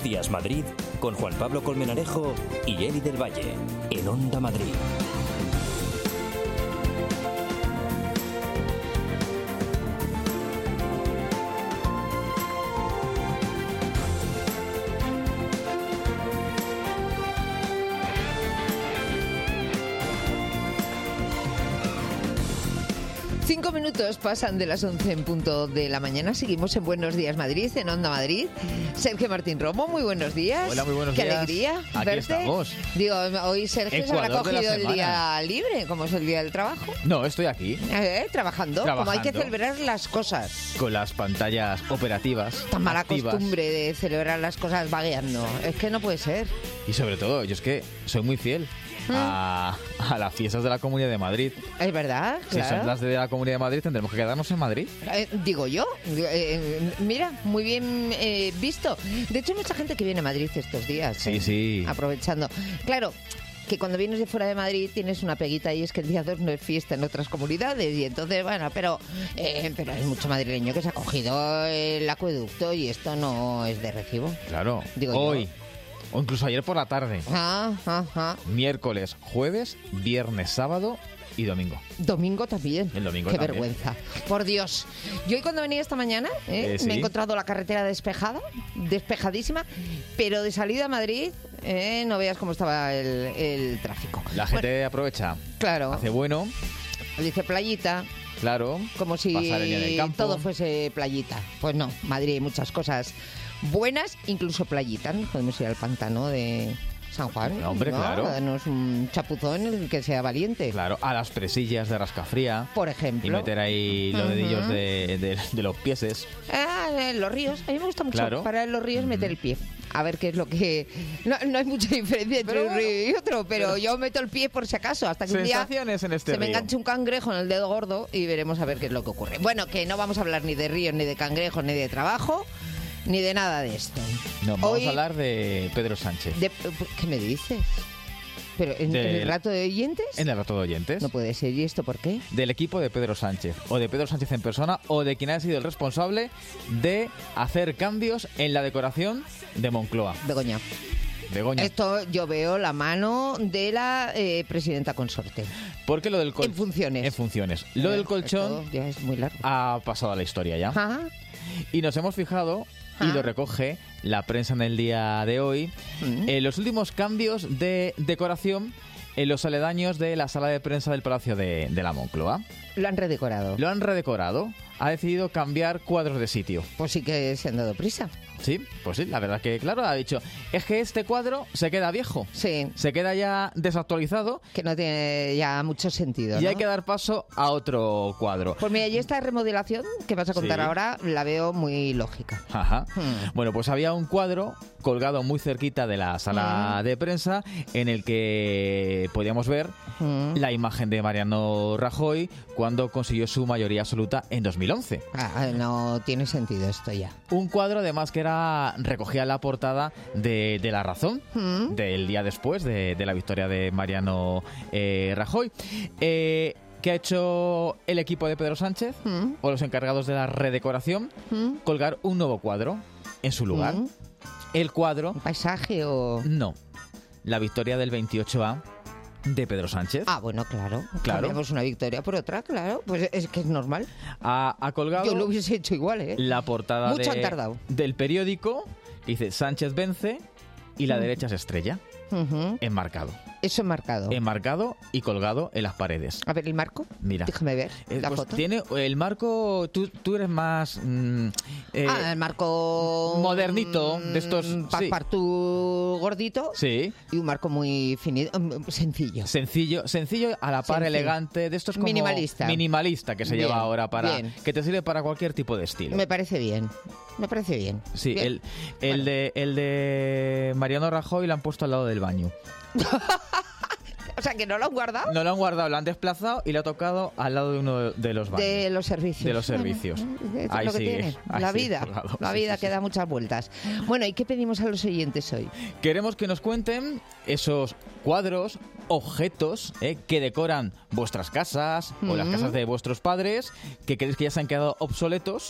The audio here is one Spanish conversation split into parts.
Días Madrid con Juan Pablo Colmenarejo y Eli del Valle en Onda Madrid. Minutos pasan de las 11 en punto de la mañana. Seguimos en Buenos Días Madrid, en Onda Madrid. Sergio Martín Romo, muy buenos días. Hola, muy buenos Qué días. alegría Aquí verte. estamos. Digo, hoy Sergio se habrá Ecuador de la cogido el semana. día libre, como es el día del trabajo. No, estoy aquí Trabajando, como hay que Trabajando. celebrar las cosas. con las pantallas operativas Tan mala activas. costumbre de celebrar las cosas vagueando. Es que no puede ser. Y sobre todo, yo es que soy muy fiel a las fiestas de la Comunidad de Madrid. Es verdad, Si son claro. las de la Comunidad de Madrid, tendremos que quedarnos en Madrid. Digo yo, mira, muy bien visto. De hecho, hay mucha gente que viene a Madrid estos días. Sí, sí. Aprovechando. Claro, que cuando vienes de fuera de Madrid tienes una peguita y es que el día 2 no es fiesta en otras comunidades. Y entonces, bueno, pero hay mucho madrileño que se ha cogido el acueducto y esto no es de recibo. Claro, Digo yo. hoy, o incluso ayer por la tarde, Ajá. miércoles, jueves, viernes, sábado y domingo. Domingo también. El domingo Qué también. vergüenza. Por Dios. Yo hoy cuando venía esta mañana Sí. me he encontrado la carretera despejadísima, pero de salida a Madrid no veas cómo estaba el tráfico. La gente aprovecha, Claro, hace bueno, dice playita, claro, como si pasar el día en el campo. todo fuese playita. Pues no, Madrid hay muchas cosas buenas, incluso playita. ¿No? Podemos ir al pantano de San Juan. Hombre, ¿no? claro. Darnos un chapuzón en el que sea valiente. Claro, a las presillas de Rascafría. Por Y ejemplo. meter ahí los dedillos de los pieses. En los ríos. A mí me gusta mucho Claro. parar en los ríos meter el pie. A ver qué es lo que... No hay mucha diferencia entre Pero un río y otro, pero yo meto el pie por si acaso, hasta que un día Sensaciones en este se me río. enganche un cangrejo en el dedo gordo y veremos a ver qué es lo que ocurre. Bueno, que no vamos a hablar ni de ríos, ni de cangrejos, ni de trabajo, ni de nada de esto. No, vamos Hoy- a hablar de Pedro Sánchez. ¿Qué me dices? ¿Pero en el rato de oyentes? En el rato de oyentes. No puede ser. ¿Y esto por qué? Del equipo de Pedro Sánchez. O de Pedro Sánchez en persona. O de quien ha sido el responsable de hacer cambios en la decoración de Moncloa. Begoña. Begoña. Esto yo veo la mano de la presidenta consorte. Porque lo del En funciones. En funciones. Lo del colchón Esto ya es muy largo. ha pasado a la historia ya. Ajá. Y nos hemos fijado, y lo recoge la prensa en el día de hoy, en los últimos cambios de decoración en los aledaños de la sala de prensa del Palacio de la Moncloa. Lo han redecorado. Lo han redecorado. Ha decidido cambiar cuadros de sitio. Pues sí que se han dado prisa. Sí, pues sí, la verdad que claro, ha dicho, es que este cuadro se queda viejo. Sí. Se queda ya desactualizado Que no tiene ya mucho sentido, y ¿no? hay que dar paso a otro cuadro. Pues mira, y esta remodelación que vas a contar Sí. ahora la veo muy lógica. Ajá. Bueno, pues había un cuadro colgado muy cerquita de la sala de prensa en el que podíamos ver la imagen de Mariano Rajoy cuando consiguió su mayoría absoluta en 2011. No tiene sentido esto ya. Un cuadro además que recogía la portada de La Razón del día después de la victoria de Mariano Rajoy. ¿Qué ha hecho el equipo de Pedro Sánchez o los encargados de la redecoración? Colgar un nuevo cuadro en su lugar. El cuadro... ¿Un paisaje o...? No. La victoria del 28A de Pedro Sánchez. Ah, bueno, claro. Claro. Cambiamos una victoria por otra, claro. Pues es que es normal. Ha colgado Yo lo hubiese hecho igual, ¿eh? la portada Mucho han tardado. del periódico. Dice Sánchez vence y la derecha se estrella. Enmarcado. Eso enmarcado. Enmarcado y colgado en las paredes. A ver, ¿el marco? Mira. Déjame ver la pues foto. tiene el marco, tú eres más el marco... modernito, de estos, sí. Passepartout gordito. Sí. Y un marco muy finito, sencillo. Sencillo, a la par Sencillo. elegante, de estos como Minimalista. que se Bien, lleva ahora para bien. que te sirve para cualquier tipo de estilo. Me parece bien. Me parece bien. Sí, Bien. el de Mariano Rajoy lo han puesto al lado del baño. O sea, que no lo han guardado. No lo han guardado, lo han desplazado y lo ha tocado al lado de uno de los baños. De los servicios. De los servicios. Bueno, es Ahí lo que sigue, tiene. ahí La sigue vida. colgado. La Sí, vida sí, que da muchas vueltas. Bueno, ¿y qué pedimos a los oyentes hoy? Queremos que nos cuenten esos cuadros, objetos que decoran vuestras casas o las casas de vuestros padres, que creéis que ya se han quedado obsoletos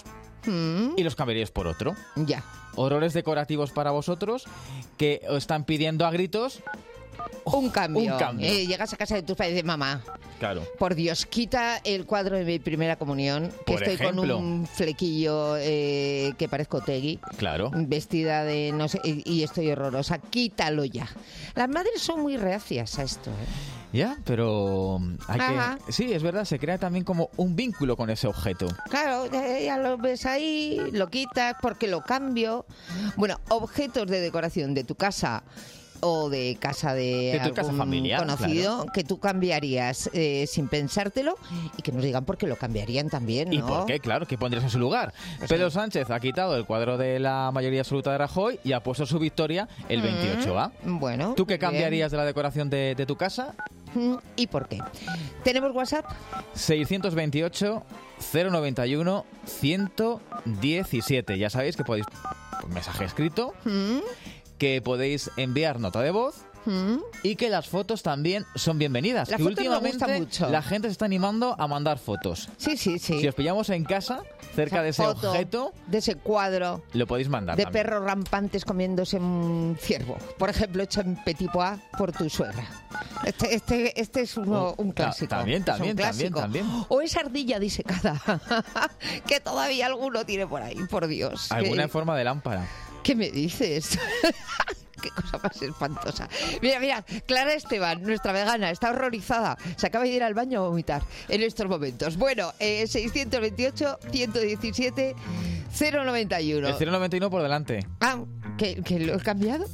y los cambiaríais por otro. Ya. Horrores decorativos para vosotros que os están pidiendo a gritos Un cambio. Un cambio. Llegas a casa de tus padres y dices, mamá, Claro. por Dios, quita el cuadro de mi primera comunión, que Por estoy ejemplo. con un flequillo que parezco Tegui. Claro. Vestida de no sé, y estoy horrorosa. Quítalo ya. Las madres son muy reacias a esto, ¿eh? Ya, pero hay Ajá. que... Sí, es verdad, se crea también como un vínculo con ese objeto. Claro, ya lo ves ahí, lo quitas porque lo cambio. Bueno, objetos de decoración de tu casa o de casa de tu casa algún familiar, conocido, claro. que tú cambiarías sin pensártelo y que nos digan por qué lo cambiarían también, ¿no? ¿Y por qué? Claro, ¿qué pondrías en su lugar? Pues Pedro sí. Sánchez ha quitado el cuadro de la mayoría absoluta de Rajoy y ha puesto su victoria el 28A. Bueno. ¿Tú qué bien. cambiarías de la decoración de tu casa? ¿Y por qué? ¿Tenemos WhatsApp? 628 091 117. Ya sabéis que podéis mensaje escrito, que podéis enviar nota de voz y que las fotos también son bienvenidas. Las que fotos me últimamente gusta mucho. la gente se está animando a mandar fotos. Sí, sí, sí. Si os pillamos en casa, cerca de ese foto objeto, de ese cuadro lo podéis mandar. de también. perros rampantes comiéndose un ciervo, por ejemplo, hecho en petit pois por tu suegra. Este es un clásico. También, Es un también, clásico. también. O esa ardilla disecada, que todavía alguno tiene por ahí, por Dios. Alguna en forma de lámpara. ¿Qué me dices? Qué cosa más espantosa. Mira, mira, Clara Esteban, nuestra vegana, está horrorizada. Se acaba de ir al baño a vomitar en estos momentos. Bueno, 628-117-091. El 091 por delante. Ah, ¿que lo he cambiado?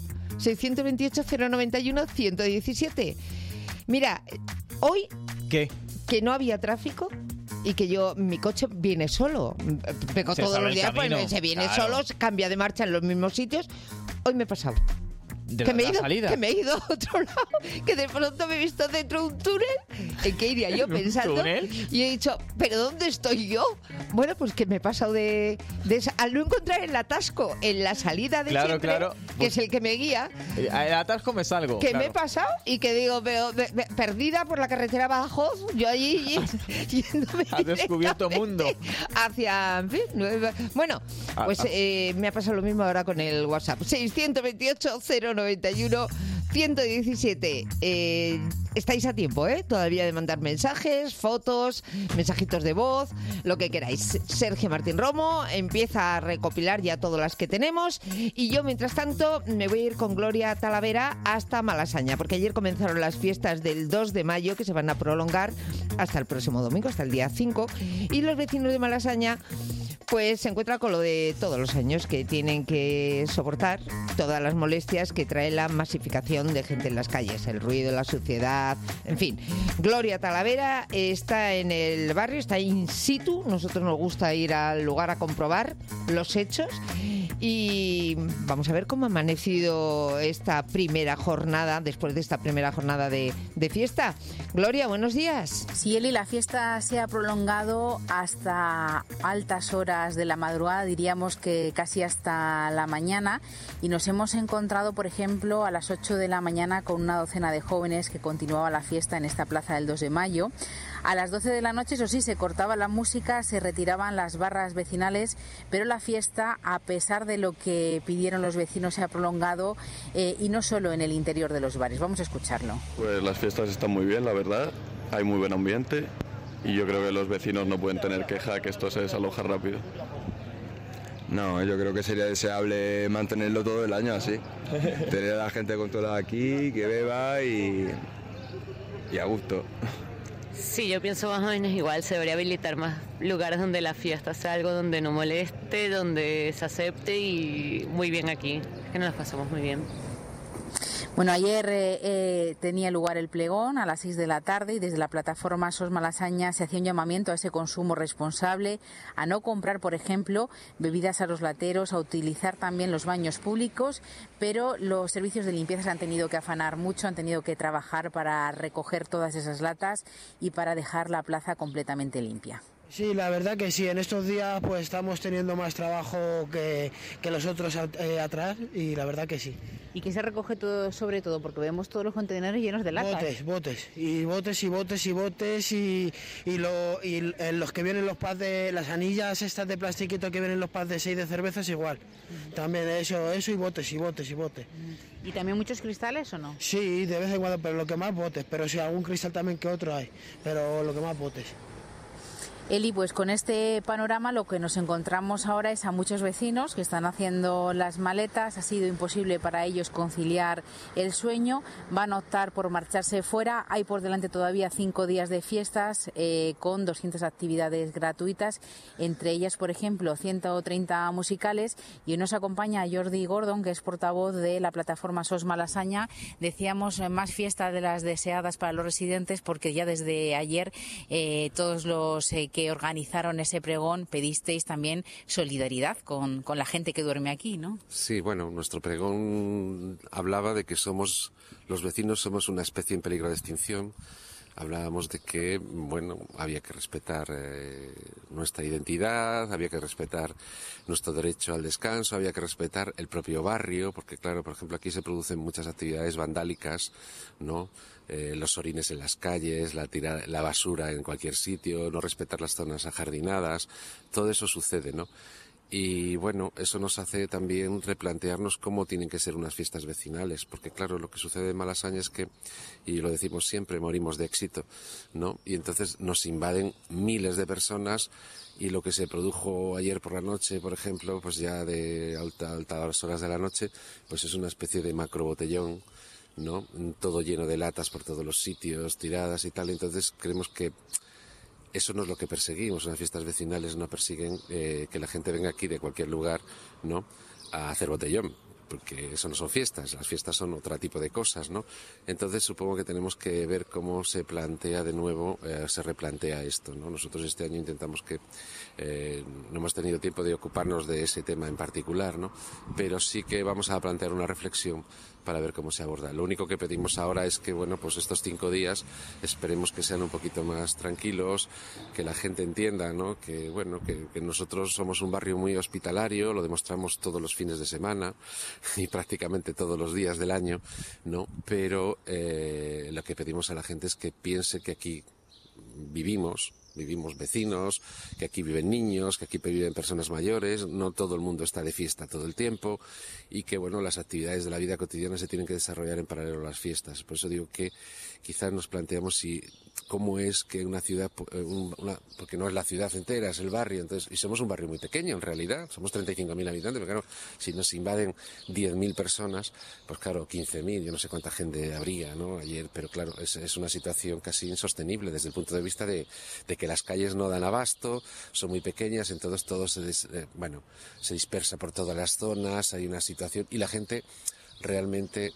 628-091-117. Mira, hoy ¿Qué? que no había tráfico y que mi coche viene solo. Vengo Se todos sabe los el días, camino, pues se viene claro. solo, se cambia de marcha en los mismos sitios. Hoy me he pasado. De Que me, la salida. que me he ido a otro lado, que de pronto me he visto dentro de un túnel en que iría yo ¿En un pensando túnel? y he dicho, ¿pero dónde estoy yo? Bueno, pues que me he pasado al no encontrar el atasco en la salida de Claro, siempre, claro. que Pues- es el que me guía, El atasco me salgo. que claro. me he pasado y que digo, pero perdida por la carretera Badajoz, yo allí yéndome Has descubierto directamente mundo. hacia, en fin, bueno, pues me ha pasado lo mismo ahora con el WhatsApp. 628-091-117. Estáis a tiempo, todavía de mandar mensajes, fotos, mensajitos de voz, lo que queráis. Sergio Martín Romo empieza a recopilar ya todas las que tenemos y yo, mientras tanto, me voy a ir con Gloria Talavera hasta Malasaña, porque ayer comenzaron las fiestas del 2 de mayo que se van a prolongar hasta el próximo domingo, hasta el día 5, y los vecinos de Malasaña pues se encuentran con lo de todos los años, que tienen que soportar todas las molestias que trae la masificación de gente en las calles, el ruido, la suciedad, en fin. Gloria Talavera está en el barrio, está in situ, nosotros nos gusta ir al lugar a comprobar los hechos y vamos a ver cómo ha amanecido esta primera jornada, después de esta primera jornada de fiesta. Gloria, buenos días. Sí, Eli, la fiesta se ha prolongado hasta altas horas de la madrugada, diríamos que casi hasta la mañana, y nos hemos encontrado, por ejemplo, a las 8 de la mañana con una docena de jóvenes que continuaba la fiesta en esta plaza del 2 de mayo. A las 12 de la noche, eso sí, se cortaba la música, se retiraban las barras vecinales, pero la fiesta, a pesar de lo que pidieron los vecinos, se ha prolongado y no solo en el interior de los bares. Vamos a escucharlo. Pues las fiestas están muy bien, la verdad. Hay muy buen ambiente y yo creo que los vecinos no pueden tener queja que esto se desaloja rápido. No, yo creo que sería deseable mantenerlo todo el año así. Tener a la gente controlada aquí, que beba y a gusto. Sí, yo pienso más o menos igual, se debería habilitar más lugares donde la fiesta sea algo donde no moleste, donde se acepte y muy bien aquí, que nos las pasamos muy bien. Bueno, ayer tenía lugar el plegón a las 6 de la tarde y desde la plataforma SOS Malasaña se hacía un llamamiento a ese consumo responsable, a no comprar, por ejemplo, bebidas a los lateros, a utilizar también los baños públicos, pero los servicios de limpieza se han tenido que afanar mucho, han tenido que trabajar para recoger todas esas latas y para dejar la plaza completamente limpia. Sí, la verdad que sí, en estos días pues estamos teniendo más trabajo que los otros atrás y la verdad que sí. ¿Y qué se recoge todo, sobre todo? Porque vemos todos los contenedores llenos de latas. Botes y los que vienen los packs de las anillas estas de plastiquito que vienen los packs de 6 de cervezas igual. También eso y botes. ¿Y también muchos cristales o no? Sí, de vez en cuando, pero lo que más botes, pero sí, algún cristal también que otro hay, pero lo que más botes. Eli, pues con este panorama lo que nos encontramos ahora es a muchos vecinos que están haciendo las maletas. Ha sido imposible para ellos conciliar el sueño. Van a optar por marcharse fuera. Hay por delante todavía 5 días de fiestas con 200 actividades gratuitas, entre ellas, por ejemplo, 130 musicales. Y hoy nos acompaña Jordi Gordon, que es portavoz de la plataforma SOS Malasaña. Decíamos más fiesta de las deseadas para los residentes, porque ya desde ayer todos los que organizaron ese pregón pedisteis también solidaridad con la gente que duerme aquí, ¿no? Sí, bueno, nuestro pregón hablaba de que los vecinos somos una especie en peligro de extinción. Hablábamos de que, bueno, había que respetar nuestra identidad, había que respetar nuestro derecho al descanso, había que respetar el propio barrio, porque claro, por ejemplo, aquí se producen muchas actividades vandálicas, ¿no? Los orines en las calles, la basura en cualquier sitio, no respetar las zonas ajardinadas, todo eso sucede, ¿no? Y bueno, eso nos hace también replantearnos cómo tienen que ser unas fiestas vecinales, porque claro, lo que sucede en Malasaña es que, y lo decimos siempre, morimos de éxito, ¿no? Y entonces nos invaden miles de personas y lo que se produjo ayer por la noche, por ejemplo, pues ya de altas horas de la noche, pues es una especie de macrobotellón, ¿no? Todo lleno de latas por todos los sitios, tiradas y tal. Entonces creemos que eso no es lo que perseguimos. Las fiestas vecinales no persiguen que la gente venga aquí de cualquier lugar, ¿no?, a hacer botellón, porque eso no son fiestas, las fiestas son otro tipo de cosas, ¿no? Entonces supongo que tenemos que ver cómo se plantea de nuevo, se replantea esto, ¿no? Nosotros este año intentamos que no hemos tenido tiempo de ocuparnos de ese tema en particular, ¿no? Pero sí que vamos a plantear una reflexión para ver cómo se aborda. Lo único que pedimos ahora es que, bueno, pues estos 5 días esperemos que sean un poquito más tranquilos, que la gente entienda, ¿no?, que, bueno, que nosotros somos un barrio muy hospitalario, lo demostramos todos los fines de semana y prácticamente todos los días del año, ¿no? Pero lo que pedimos a la gente es que piense que aquí vivimos vecinos, que aquí viven niños, que aquí viven personas mayores, no todo el mundo está de fiesta todo el tiempo y que, bueno, las actividades de la vida cotidiana se tienen que desarrollar en paralelo a las fiestas. Por eso digo que quizás nos planteamos cómo es que una ciudad, porque no es la ciudad entera, es el barrio, entonces, y somos un barrio muy pequeño en realidad, somos 35.000 habitantes, pero claro, si nos invaden 10.000 personas, pues claro, 15.000, yo no sé cuánta gente habría, ¿no?, ayer, pero claro, es una situación casi insostenible desde el punto de vista de que las calles no dan abasto, son muy pequeñas, entonces todo se dispersa por todas las zonas, hay una situación y la gente realmente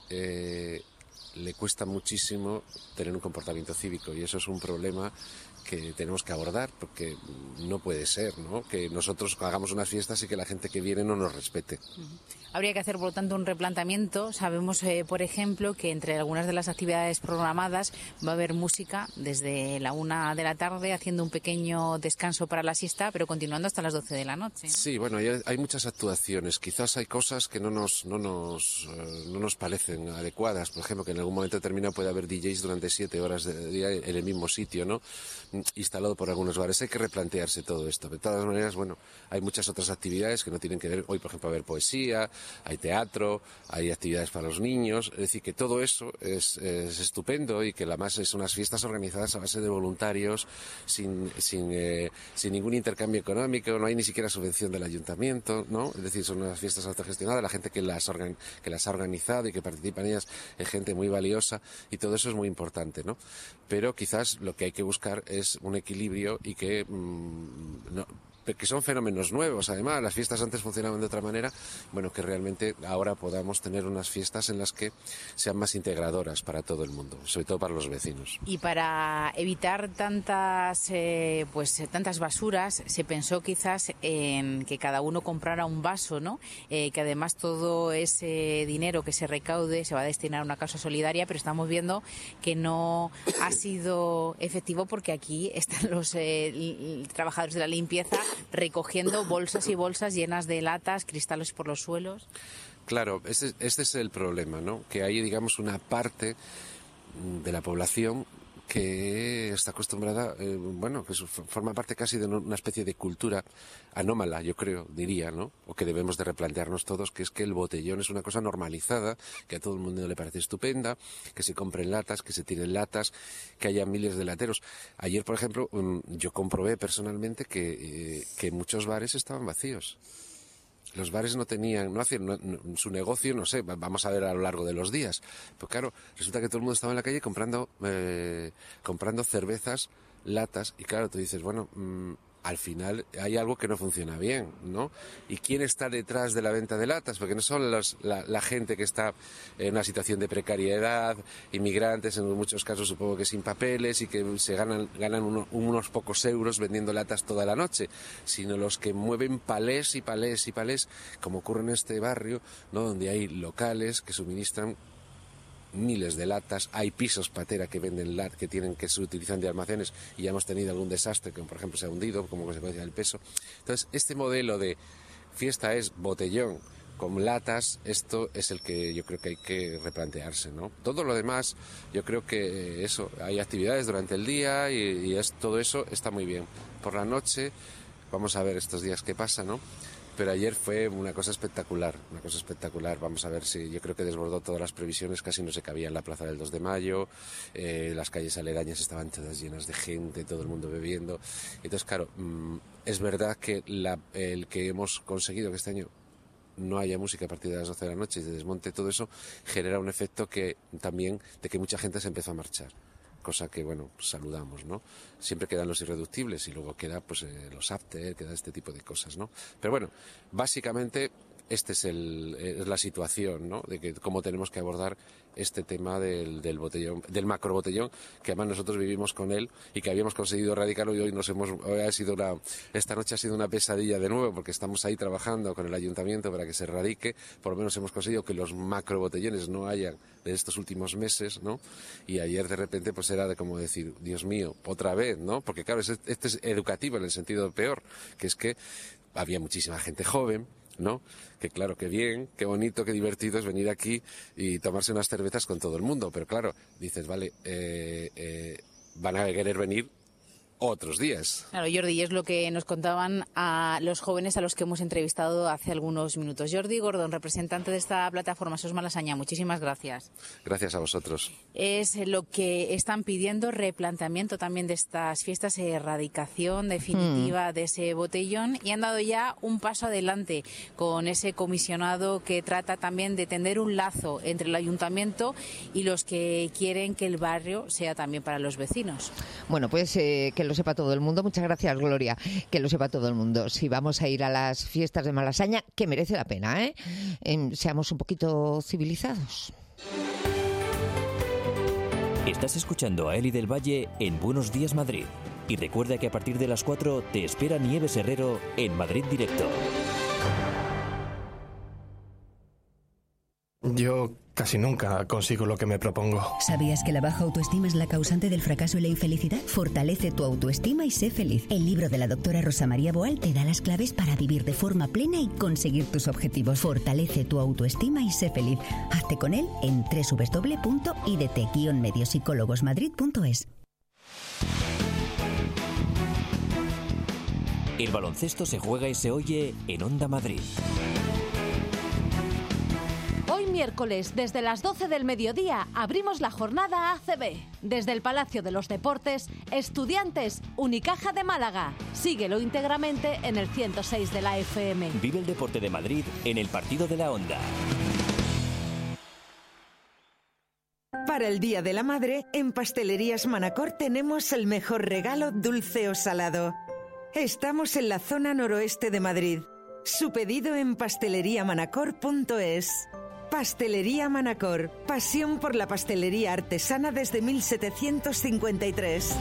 le cuesta muchísimo tener un comportamiento cívico y eso es un problema que tenemos que abordar porque no puede ser, ¿no?, que nosotros hagamos unas fiestas y que la gente que viene no nos respete. Habría que hacer, por lo tanto, un replanteamiento. Sabemos, por ejemplo, que entre algunas de las actividades programadas va a haber música desde la 1 de la tarde, haciendo un pequeño descanso para la siesta, pero continuando hasta las 12 de la noche, ¿no? Sí, bueno, hay muchas actuaciones. Quizás hay cosas que no nos parecen adecuadas. Por ejemplo, que en algún momento determinado puede haber DJs durante 7 horas de día en el mismo sitio, ¿no?, instalado por algunos bares. Hay que replantearse todo esto. De todas maneras, bueno, hay muchas otras actividades que no tienen que ver. Hoy, por ejemplo, va a haber poesía, hay teatro, hay actividades para los niños. Es decir, que todo eso es estupendo y que además es unas fiestas organizadas a base de voluntarios, sin ningún intercambio económico, no hay ni siquiera subvención del ayuntamiento, ¿no? Es decir, son unas fiestas autogestionadas, la gente que las ha organizado y que participa en ellas es gente muy valiosa y todo eso es muy importante, ¿no? Pero quizás lo que hay que buscar es un equilibrio y que que son fenómenos nuevos. Además, las fiestas antes funcionaban de otra manera. Bueno, que realmente ahora podamos tener unas fiestas en las que sean más integradoras para todo el mundo, sobre todo para los vecinos. Y para evitar tantas basuras, se pensó quizás en que cada uno comprara un vaso, ¿no? Que además todo ese dinero que se recaude se va a destinar a una causa solidaria, pero estamos viendo que no ha sido efectivo porque aquí están los trabajadores de la limpieza recogiendo bolsas y bolsas llenas de latas, cristales por los suelos. Claro, este es el problema, ¿no? Que hay, digamos, una parte de la población que está acostumbrada, que forma parte casi de una especie de cultura anómala, yo creo, diría, ¿no? O que debemos de replantearnos todos, que es que el botellón es una cosa normalizada, que a todo el mundo le parece estupenda, que se compren latas, que se tiren latas, que haya miles de lateros. Ayer, por ejemplo, yo comprobé personalmente que muchos bares estaban vacíos. Los bares no hacían su negocio, no sé, vamos a ver a lo largo de los días. Pero claro, resulta que todo el mundo estaba en la calle comprando cervezas, latas, y claro, tú dices, bueno, al final hay algo que no funciona bien, ¿no? ¿Y quién está detrás de la venta de latas? Porque no son la gente que está en una situación de precariedad, inmigrantes, en muchos casos supongo que sin papeles y que se ganan unos pocos euros vendiendo latas toda la noche, sino los que mueven palés y palés y palés, como ocurre en este barrio, ¿no? Donde hay locales que suministran miles de latas, hay pisos patera que venden que se utilizan de almacenes y ya hemos tenido algún desastre, como por ejemplo se ha hundido como consecuencia del peso. Entonces, este modelo de fiesta es botellón con latas, esto es el que yo creo que hay que replantearse, ¿no? Todo lo demás, yo creo que hay actividades durante el día y todo eso está muy bien. Por la noche, vamos a ver estos días qué pasa, ¿no? Pero ayer fue una cosa espectacular. Vamos a ver si yo creo que desbordó todas las previsiones, casi no se cabía en la plaza del 2 de mayo, las calles aledañas estaban todas llenas de gente, todo el mundo bebiendo. Entonces, claro, es verdad que el que hemos conseguido que este año no haya música a partir de las 12 de la noche y se desmonte todo eso, genera un efecto que también de que mucha gente se empezó a marchar. Cosa que, bueno, pues saludamos, ¿no? Siempre quedan los irreductibles y luego queda, pues, los after, queda este tipo de cosas, ¿no? Pero bueno, básicamente esta es la situación, ¿no? De que cómo tenemos que abordar este tema del botellón, del macrobotellón, que además nosotros vivimos con él y que habíamos conseguido erradicarlo y hoy esta noche ha sido una pesadilla de nuevo porque estamos ahí trabajando con el ayuntamiento para que se erradique. Por lo menos hemos conseguido que los macrobotellones no hayan de estos últimos meses, ¿no? Y ayer de repente pues era de como decir, Dios mío, otra vez, ¿no? Porque claro, este es educativo en el sentido peor, que es que había muchísima gente joven, ¿no? Que claro, qué bien, qué bonito, qué divertido es venir aquí y tomarse unas cervezas con todo el mundo, pero claro, dices, vale, van a querer venir otros días. Claro, Jordi, y es lo que nos contaban a los jóvenes a los que hemos entrevistado hace algunos minutos. Jordi Gordon, representante de esta plataforma SOS Malasaña, muchísimas gracias. Gracias a vosotros. Es lo que están pidiendo, replanteamiento también de estas fiestas, erradicación definitiva de ese botellón, y han dado ya un paso adelante con ese comisionado que trata también de tender un lazo entre el ayuntamiento y los que quieren que el barrio sea también para los vecinos. Bueno, pues que lo sepa todo el mundo. Muchas gracias, Gloria. Que lo sepa todo el mundo. Si vamos a ir a las fiestas de Malasaña, que merece la pena, ¿eh? Seamos un poquito civilizados. Estás escuchando a Eli del Valle en Buenos Días Madrid. Y recuerda que a partir de las 4 te espera Nieves Herrero en Madrid Directo. Yo casi nunca consigo lo que me propongo. ¿Sabías que la baja autoestima es la causante del fracaso y la infelicidad? Fortalece tu autoestima y sé feliz. El libro de la doctora Rosa María Boal te da las claves para vivir de forma plena y conseguir tus objetivos. Fortalece tu autoestima y sé feliz. Hazte con él en www.idt-mediopsicólogosmadrid.es. El baloncesto se juega y se oye en Onda Madrid. Hoy miércoles, desde las 12 del mediodía, abrimos la jornada ACB. Desde el Palacio de los Deportes, Estudiantes, Unicaja de Málaga. Síguelo íntegramente en el 106 de la FM. Vive el deporte de Madrid en el partido de la Onda. Para el Día de la Madre, en Pastelerías Manacor tenemos el mejor regalo dulce o salado. Estamos en la zona noroeste de Madrid. Su pedido en pasteleriamanacor.es. Pastelería Manacor. Pasión por la pastelería artesana desde 1753.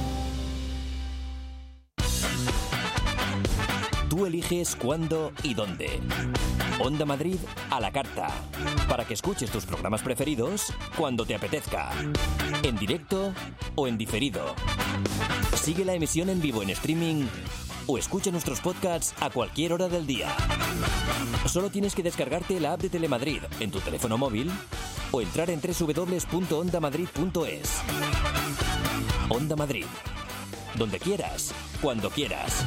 Tú eliges cuándo y dónde. Onda Madrid a la carta. Para que escuches tus programas preferidos cuando te apetezca. En directo o en diferido. Sigue la emisión en vivo en streaming o escucha nuestros podcasts a cualquier hora del día. Solo tienes que descargarte la app de Telemadrid en tu teléfono móvil o entrar en www.ondamadrid.es. Onda Madrid. Donde quieras, cuando quieras.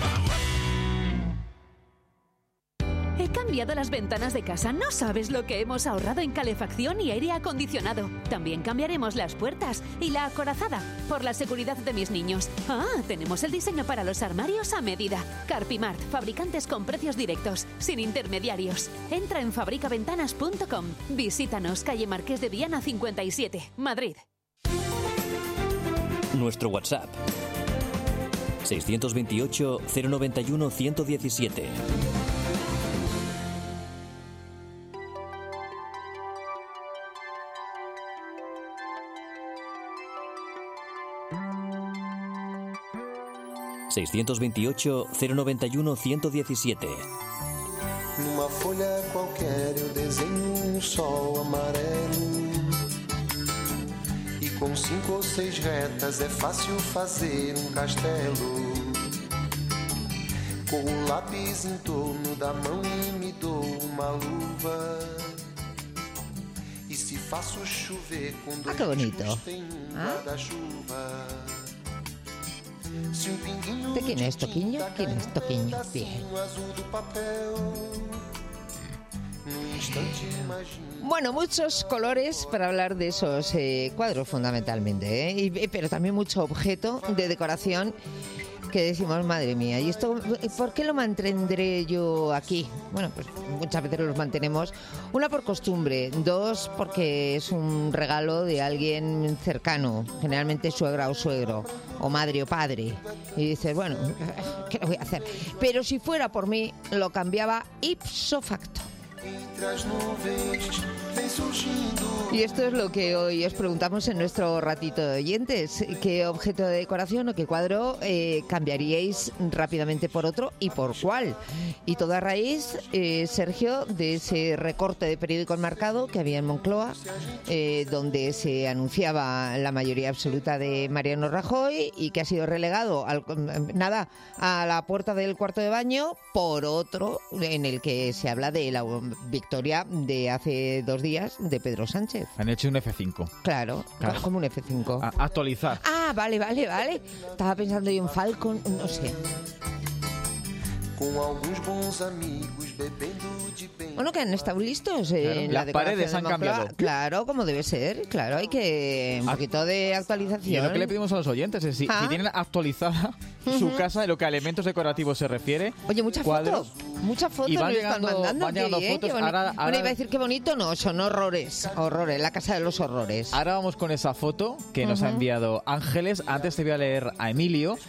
He cambiado las ventanas de casa. No sabes lo que hemos ahorrado en calefacción y aire acondicionado. También cambiaremos las puertas y la acorazada por la seguridad de mis niños. Tenemos el diseño para los armarios a medida. Carpimart, fabricantes con precios directos, sin intermediarios. Entra en fabricaventanas.com. Visítanos, calle Marqués de Viana 57, Madrid. Nuestro WhatsApp 628 091 117. (628-091-117). Numa folha qualquer eu desenho sol amarelo e com 5 ou 6 retas é fácil fazer castelo. Com o lápis em torno da mão e me dou uma luva. E se faço chover com 2 qué bonito. guarda-chuva. ¿De quién es Toquiño? ¿Quién es Toquiño? Bien. Bueno, muchos colores para hablar de esos cuadros fundamentalmente, ¿eh? Pero también mucho objeto de decoración que decimos, madre mía, ¿y esto por qué lo mantendré yo aquí? Bueno, pues muchas veces los mantenemos, una por costumbre, dos porque es un regalo de alguien cercano, generalmente suegra o suegro, o madre o padre, y dices, bueno, ¿qué le voy a hacer? Pero si fuera por mí, lo cambiaba ipso facto. Y esto es lo que hoy os preguntamos en nuestro ratito de oyentes. ¿Qué objeto de decoración o qué cuadro cambiaríais rápidamente por otro y por cuál? Y todo a raíz, Sergio, de ese recorte de periódico enmarcado que había en Moncloa, donde se anunciaba la mayoría absoluta de Mariano Rajoy y que ha sido relegado a la puerta del cuarto de baño por otro en el que se habla de la victoria de hace 2 días de Pedro Sánchez. Han hecho un F5. Claro. Como un F5. Actualizar. Vale. Estaba pensando yo en Falcon, no sé. Bueno, que han estado listos en la las paredes han cambiado. Claro, como debe ser. Claro, hay que un poquito de actualización. Y lo que le pedimos a los oyentes es si tienen actualizada su casa de lo que a elementos decorativos se refiere. Oye, muchas fotos y nos están mandando. Van llegando fotos. Ahora iba a decir qué bonito, no, son horrores, la casa de los horrores. Ahora vamos con esa foto que nos ha enviado Ángeles. Antes te voy a leer a Emilio,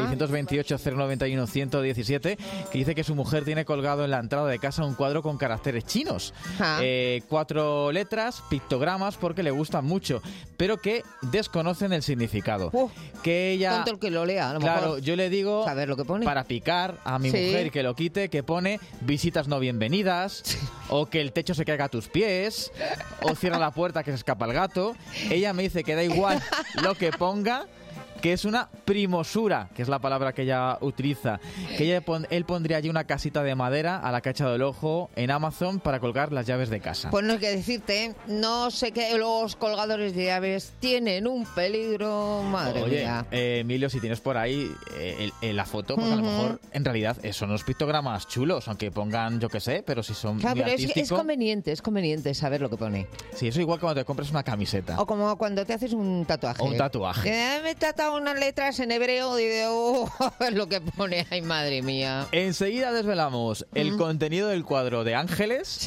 628-091-117, que dice que su mujer tiene colgado en la entrada de casa un cuadro con caracteres chinos. 4 letras, pictogramas, porque le gustan mucho, pero que desconocen el significado. Que ella... Tonto el que lo lea, a lo claro, mejor. yo le digo, saber lo que pone. Para picar a mi mujer que lo quite, que pone visitas no bienvenidas, o que el techo se caiga a tus pies, o cierra la puerta que se escapa el gato. Ella me dice que da igual lo que ponga, que es una primosura, que es la palabra que ella utiliza, que él pondría allí una casita de madera a la que ha echado el ojo en Amazon para colgar las llaves de casa. Pues no hay que decirte, no sé qué, los colgadores de llaves tienen un peligro, madre mía. Emilio, si tienes por ahí la foto, pues a lo mejor en realidad son unos pictogramas chulos, aunque pongan, yo qué sé, pero si son muy artísticos. Es conveniente saber lo que pone. Sí, eso igual que cuando te compras una camiseta. O como cuando te haces un tatuaje. O un tatuaje. Me he tatuado unas letras en hebreo y de lo que pone, ay madre mía. Enseguida desvelamos el contenido del cuadro de Ángeles,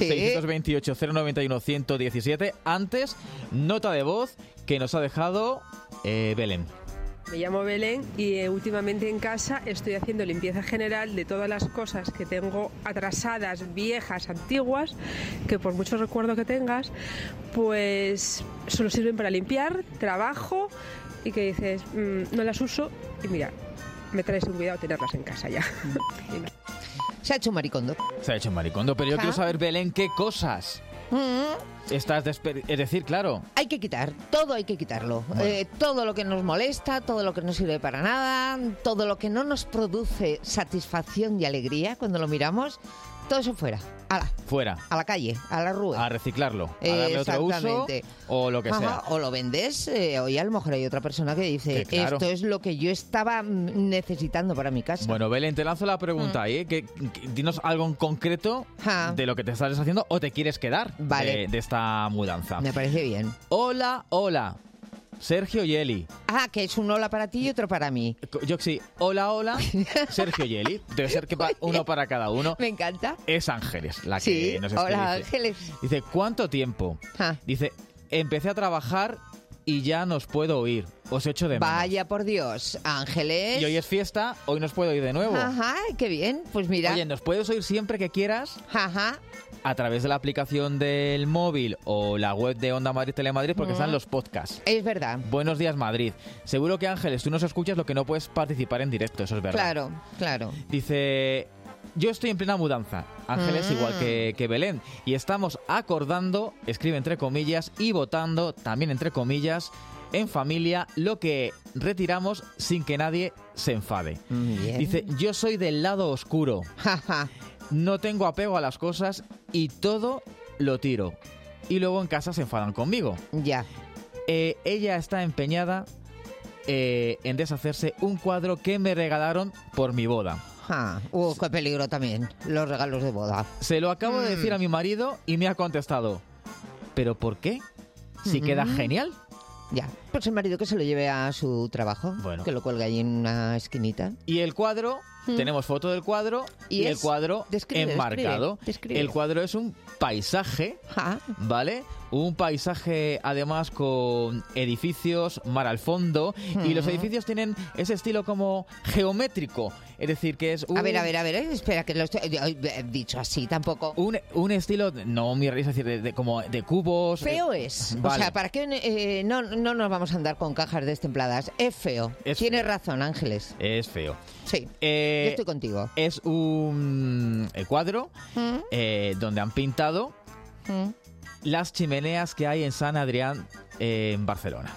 628-091-117. Antes, nota de voz que nos ha dejado Belén. Me llamo Belén y últimamente en casa estoy haciendo limpieza general de todas las cosas que tengo atrasadas, viejas, antiguas, que por mucho recuerdo que tengas, pues solo sirven para limpiar, trabajo y que dices, no las uso y mira, me traes un cuidado tenerlas en casa ya. Se ha hecho un maricondo. Se ha hecho un maricondo, pero yo quiero saber, Belén, ¿qué cosas estás es decir, claro, hay que quitar, todo hay que quitarlo. Bueno. Todo lo que nos molesta, todo lo que no sirve para nada, todo lo que no nos produce satisfacción y alegría cuando lo miramos, todo eso fuera. ¡Hala! Fuera. A la calle, a la rúa. A reciclarlo, a darle otro uso o lo que sea. O lo vendes, hoy a lo mejor hay otra persona que dice, Que claro. esto es lo que yo estaba necesitando para mi casa. Bueno, Belén, te lanzo la pregunta ahí, dinos algo en concreto de lo que te estás haciendo o te quieres quedar de esta mudanza. Me parece bien. Hola, Sergio y Eli. Ah, que es un hola para ti y otro para mí. Yo sí, hola, Sergio y Eli. Debe ser que uno para cada uno. Me encanta. Es Ángeles la que Sí, nos escribe. hola Dice, Ángeles. Dice, ¿cuánto tiempo? Dice, empecé a trabajar y ya nos puedo oír. Os echo de menos. Vaya por Dios, Ángeles. Y hoy es fiesta, hoy nos puedo oír de nuevo. Ajá, qué bien. Pues mira. Oye, nos puedes oír siempre que quieras. Ajá. A través de la aplicación del móvil o la web de Onda Madrid Telemadrid, porque están los podcasts. Es verdad. Buenos días, Madrid. Seguro que, Ángeles, tú nos escuchas, lo que no puedes participar en directo, eso es verdad. Claro. Dice, yo estoy en plena mudanza, Ángeles, igual que Belén, y estamos acordando, escribe entre comillas, y votando, también entre comillas, en familia, lo que retiramos sin que nadie se enfade. Bien. Dice, yo soy del lado oscuro. No tengo apego a las cosas y todo lo tiro. Y luego en casa se enfadan conmigo. Ya. Ella está empeñada en deshacerse un cuadro que me regalaron por mi boda. Qué peligro también, los regalos de boda. Se lo acabo de decir a mi marido y me ha contestado, ¿pero por qué? Si queda genial. Ya, pues el marido que se lo lleve a su trabajo, que lo cuelgue ahí en una esquinita. Y el cuadro, tenemos foto del cuadro y el cuadro enmarcado. Describe. El cuadro es un paisaje, ¿vale? Un paisaje además con edificios, mar al fondo, y los edificios tienen ese estilo como geométrico, es decir, que es un... A ver, espera, que lo estoy dicho así tampoco. Un estilo, no mi raíz, es decir, como de cubos. Feo es, vale. O sea, ¿para qué no nos vamos a andar con cajas destempladas? Es feo. Tienes razón, Ángeles. Es feo. Sí, yo estoy contigo. Es el cuadro donde han pintado las chimeneas que hay en San Adrián, en Barcelona.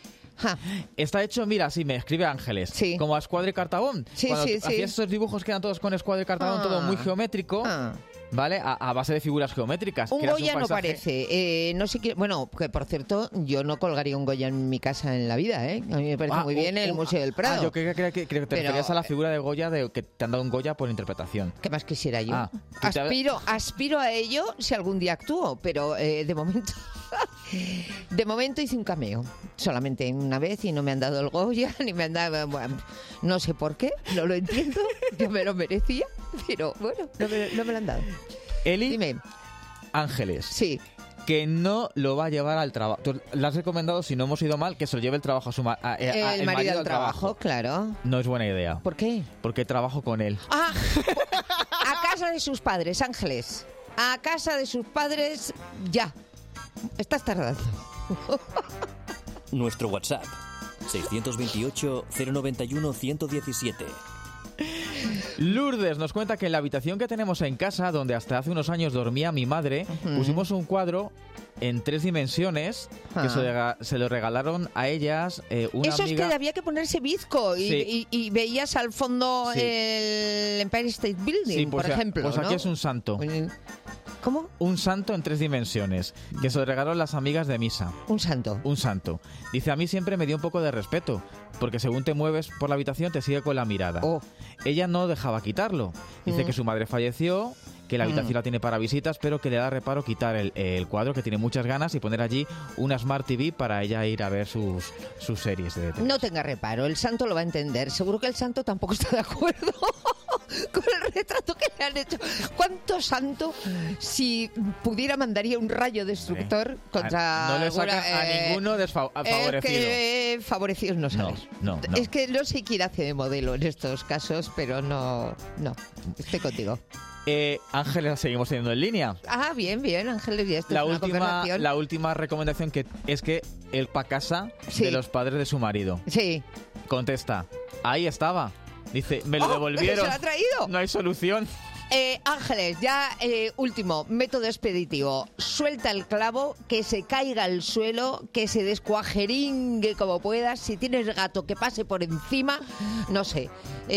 Está hecho, mira, sí, me escribe Ángeles, como a escuadra y cartabón. Cuando hacías esos dibujos que eran todos con escuadra y cartabón, todo muy geométrico, ¿vale? A base de figuras geométricas. Un Goya no parece. No sé qué. Bueno, que por cierto, yo no colgaría un Goya en mi casa en la vida, ¿eh? A mí me parece muy bien el Museo del Prado. Yo creo que te referías a la figura de Goya, que te han dado un Goya por interpretación. ¿Qué más quisiera yo? Aspiro a ello si algún día actúo, pero de momento... De momento hice un cameo, solamente una vez, y no me han dado el Goya, ni me han dado... Bueno, no sé por qué, no lo entiendo, yo me lo merecía, pero bueno, no me lo han dado. Eli, dime. Ángeles. Sí. Que no lo va a llevar al trabajo. Tú le has recomendado, si no hemos ido mal, que se lo lleve el trabajo a el marido al trabajo, claro. No es buena idea. ¿Por qué? Porque trabajo con él. A casa de sus padres, Ángeles. A casa de sus padres, ya. Estás tardando. Nuestro WhatsApp, 628-091-117. Lourdes nos cuenta que en la habitación que tenemos en casa, donde hasta hace unos años dormía mi madre, pusimos un cuadro en 3 dimensiones que se lo regalaron a ellas una Eso amiga. Es que había que ponerse bizco y veías al fondo el Empire State Building, por ejemplo. Pues aquí ¿no? es un santo. ¿Cómo? Un santo en 3 dimensiones, que se lo regalaron las amigas de misa. Un santo. Un santo. Dice, a mí siempre me dio un poco de respeto, porque según te mueves por la habitación te sigue con la mirada. Ella no dejaba quitarlo. Dice que su madre falleció, que la habitación la tiene para visitas, pero que le da reparo quitar el cuadro, que tiene muchas ganas, y poner allí una Smart TV para ella ir a ver sus series de televisión. No tenga reparo, el santo lo va a entender. Seguro que el santo tampoco está de acuerdo. con el retrato que le han hecho. ¿Cuánto santo, si pudiera, mandaría un rayo destructor contra... No le saca a ninguno desfavorecido. Es que favorecidos no sales. No. Es que no sé quién hace de modelo en estos casos, pero no. Estoy contigo. Ángeles, seguimos teniendo en línea. Ah, bien, Ángeles, ya está. La última recomendación que es que él pa' casa de los padres de su marido. Sí. Contesta, ahí estaba. Dice, me lo devolvieron. ¿Se lo ha traído? No hay solución. Ángeles, ya último, método expeditivo. Suelta el clavo, que se caiga al suelo, que se descuajeringue como puedas. Si tienes gato, que pase por encima, no sé.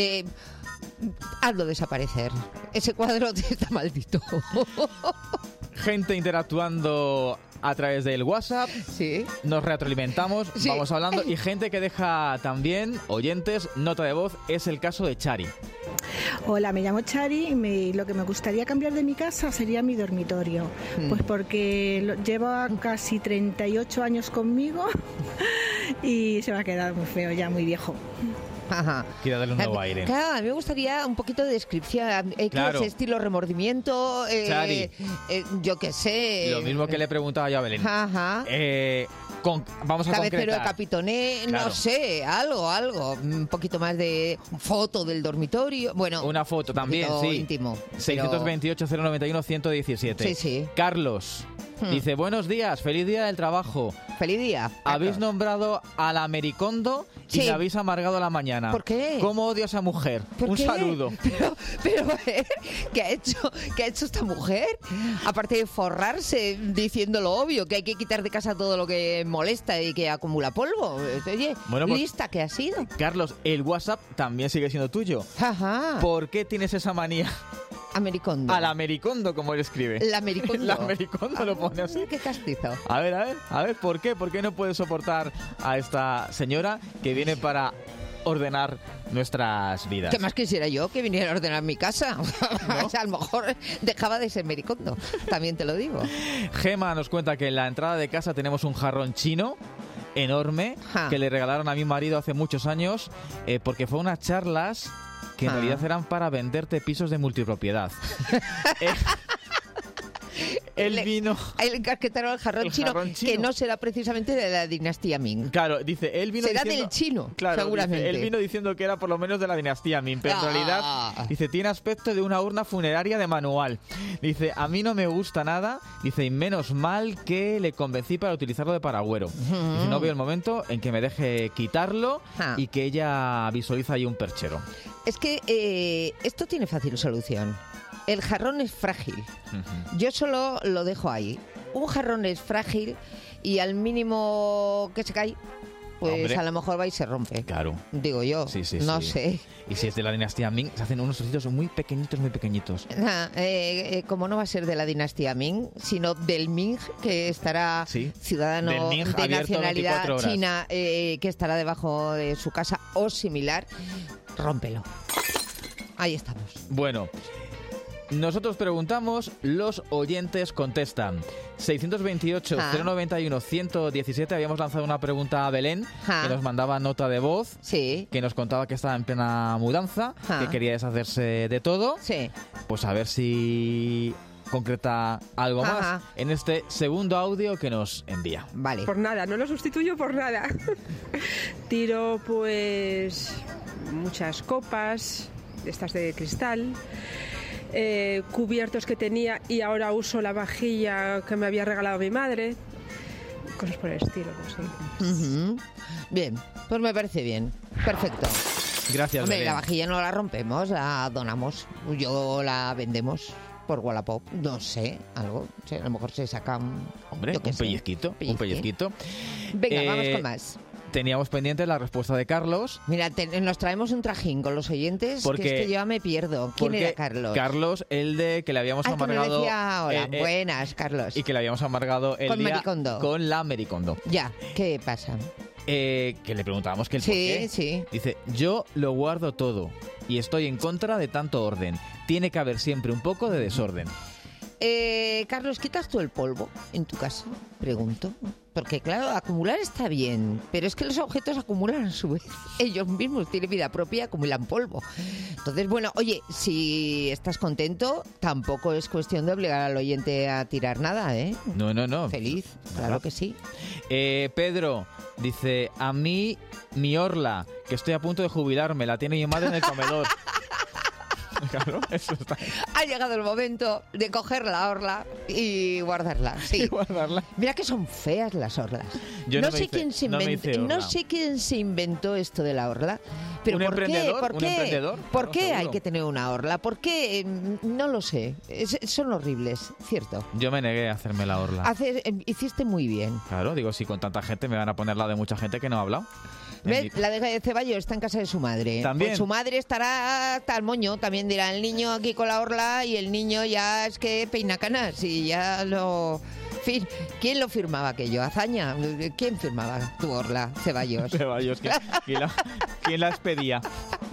Hazlo desaparecer. Ese cuadro está maldito. Gente interactuando a través del WhatsApp. Sí. Nos retroalimentamos, Sí. vamos hablando. Y gente que deja también, oyentes, nota de voz. Es el caso de Chari. Hola, me llamo Chari y lo que me gustaría cambiar de mi casa sería mi dormitorio. Pues porque lleva casi 38 años conmigo y se va a quedar muy feo, ya muy viejo. Ajá. Quiero darle un nuevo aire. Claro, a mí me gustaría un poquito de descripción. Claro. ¿Qué es estilo remordimiento? Chari. Yo qué sé. Lo mismo que le preguntaba yo a Belén. Ajá. Vamos a Cabecero de concretar. Capitoné, Claro. no sé, algo. Un poquito más de foto del dormitorio. Bueno, una foto también, un poquito sí. íntimo. 628-091-117. Sí. Carlos dice, buenos días, feliz día del trabajo. Feliz día. Habéis nombrado a la Americondo y Sí. me habéis amargado la mañana. ¿Por qué? ¿Cómo odio a esa mujer? ¿Por Un qué? saludo. Pero ¿qué ha hecho esta mujer? Aparte de forrarse diciendo lo obvio, que hay que quitar de casa todo lo que molesta y que acumula polvo. Oye, Bueno, pues- lista que ha sido. Carlos, el WhatsApp también sigue siendo tuyo. Ajá. ¿Por qué tienes esa manía? Americondo. A la Americondo, como él escribe. La Americondo. La Americondo lo pone así. Qué castizo. A ver, ¿por qué? ¿Por qué no puedes soportar a esta señora que viene para ordenar nuestras vidas? ¿Qué más quisiera yo que viniera a ordenar mi casa? O sea, a lo mejor dejaba de ser Americondo. También te lo digo. Gema nos cuenta que en la entrada de casa tenemos un jarrón chino enorme que le regalaron a mi marido hace muchos años porque fue unas charlas que en realidad eran para venderte pisos de multipropiedad. Él vino... Ahí le encasquetaron el jarrón chino, que no será precisamente de la dinastía Ming. Claro, dice, él vino será diciendo... del chino, claro, seguramente. Dice, él vino diciendo que era por lo menos de la dinastía Ming, pero en realidad, dice, tiene aspecto de una urna funeraria de manual. Dice, a mí no me gusta nada, dice, y menos mal que le convencí para utilizarlo de paragüero. Dice, no veo el momento en que me deje quitarlo y que ella visualiza ahí un perchero. Es que esto tiene fácil solución. El jarrón es frágil. Yo solo lo dejo ahí. Un jarrón es frágil y al mínimo que se cae, pues Hombre. a lo mejor va y se rompe. Claro. Digo yo. No sé. Y si es de la dinastía Ming, se hacen unos trocitos muy pequeñitos, muy pequeñitos. Como no va a ser de la dinastía Ming, sino del Ming, que estará ciudadano Del Ming de abierto 24 nacionalidad horas. china, que estará debajo de su casa o similar, rómpelo. Ahí estamos. Bueno, nosotros preguntamos, los oyentes contestan. 628-091-117. Habíamos lanzado una pregunta a Belén, que nos mandaba nota de voz, que nos contaba que estaba en plena mudanza, que quería deshacerse de todo. Pues a ver si concreta algo más en este segundo audio que nos envía. Vale. Por nada, no lo sustituyo por nada. Tiro pues muchas copas, estas de cristal, cubiertos que tenía y ahora uso la vajilla que me había regalado mi madre. Cosas por el estilo, no sé. Bien, pues me parece bien. Perfecto. Gracias, Hombre, Belén. la vajilla no la rompemos, la donamos. Yo la vendemos por Wallapop. No sé, algo. O sea, a lo mejor se saca un... Hombre, un pellizquito, un pellizquito. Venga, vamos con más. Teníamos pendiente la respuesta de Carlos. Mira, nos traemos un trajín con los oyentes, Porque- que es que yo me pierdo. ¿Quién porque era Carlos? Carlos, el de que le habíamos Ah, que me amargado... decía, hola, buenas, Carlos. Y que le habíamos amargado el Con día Maricondo. con la Mericondo. Ya, ¿qué pasa? Que le preguntábamos que el por qué. Sí. Dice, yo lo guardo todo y estoy en contra de tanto orden. Tiene que haber siempre un poco de desorden. Carlos, ¿quitas tú el polvo en tu casa? Pregunto. Porque, claro, acumular está bien, pero es que los objetos acumulan a su vez. Ellos mismos tienen vida propia y acumulan polvo. Entonces, bueno, oye, si estás contento, tampoco es cuestión de obligar al oyente a tirar nada, ¿eh? No. Feliz, claro que sí. Pedro dice, a mí, mi orla, que estoy a punto de jubilarme, la tiene mi madre en el comedor. Claro, eso está. Ha llegado el momento de coger la orla y guardarla. Sí. Y guardarla. Mira que son feas las orlas. Yo no sé quién se inventó esto de la orla. Pero ¿Un emprendedor? ¿Por qué? ¿Un emprendedor? ¿Por qué Seguro. hay que tener una orla? ¿Por qué? No lo sé. Son horribles, cierto. Yo me negué a hacerme la orla. Hiciste muy bien. Claro, digo, si con tanta gente me van a poner la de mucha gente que no ha hablado. ¿Ves? La de Ceballos está en casa de su madre. ¿También? Pues su madre estará hasta el moño. También dirá, el niño aquí con la orla y el niño ya es que peina canas y ya lo... En fin, ¿quién lo firmaba aquello? ¿Azaña? ¿Quién firmaba tu orla? Ceballos. Ceballos, ¿quién la expedía?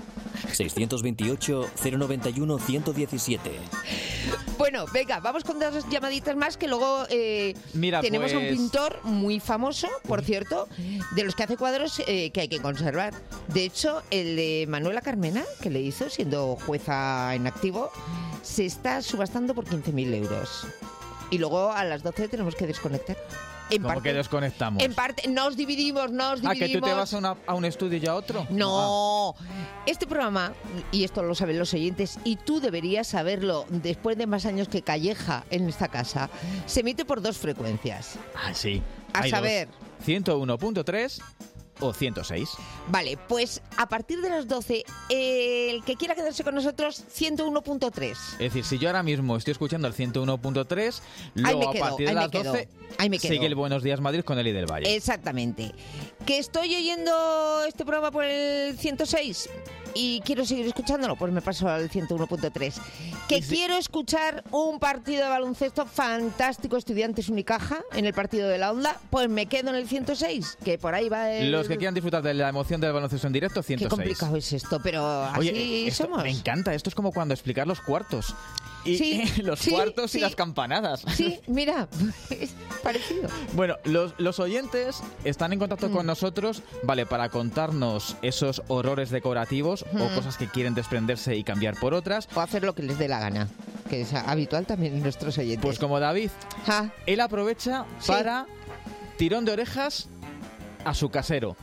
628-091-117. Bueno, venga, vamos con dos llamaditas más que luego tenemos a un pintor muy famoso, por cierto, de los que hace cuadros que hay que conservar. De hecho, el de Manuela Carmena, que le hizo siendo jueza en activo, se está subastando por 15.000 euros. Y luego a las 12 tenemos que desconectar. ¿Cómo que desconectamos? En parte, nos dividimos. ¿Que tú te vas a un estudio y a otro? No. Este programa, y esto lo saben los oyentes, y tú deberías saberlo después de más años que Calleja en esta casa, se emite por 2 frecuencias. Ah, sí. A saber... 101.3 o 106. Vale, pues a partir de las 12, el que quiera quedarse con nosotros, 101.3. Es decir, si yo ahora mismo estoy escuchando el 101.3, luego a partir de las 12 sigue el Buenos Días Madrid con Eli del Valle. Exactamente. ¿Que estoy oyendo este programa por el 106 y quiero seguir escuchándolo? Pues me paso al 101.3. ¿Que quiero escuchar un partido de baloncesto fantástico, Estudiantes Unicaja, en el partido de la Onda? Pues me quedo en el 106, que por ahí va el... Los que quieran disfrutar de la emoción del baloncesto en directo, 106. Qué complicado es esto, pero así Oye, somos. Me encanta, esto es como cuando explicar los cuartos. Sí, los cuartos y las campanadas. Sí, mira, es parecido. Bueno, los oyentes están en contacto con nosotros, vale, para contarnos esos horrores decorativos o cosas que quieren desprenderse y cambiar por otras. O hacer lo que les dé la gana, que es habitual también en nuestros oyentes. Pues como David, él aprovecha para tirón de orejas a su casero.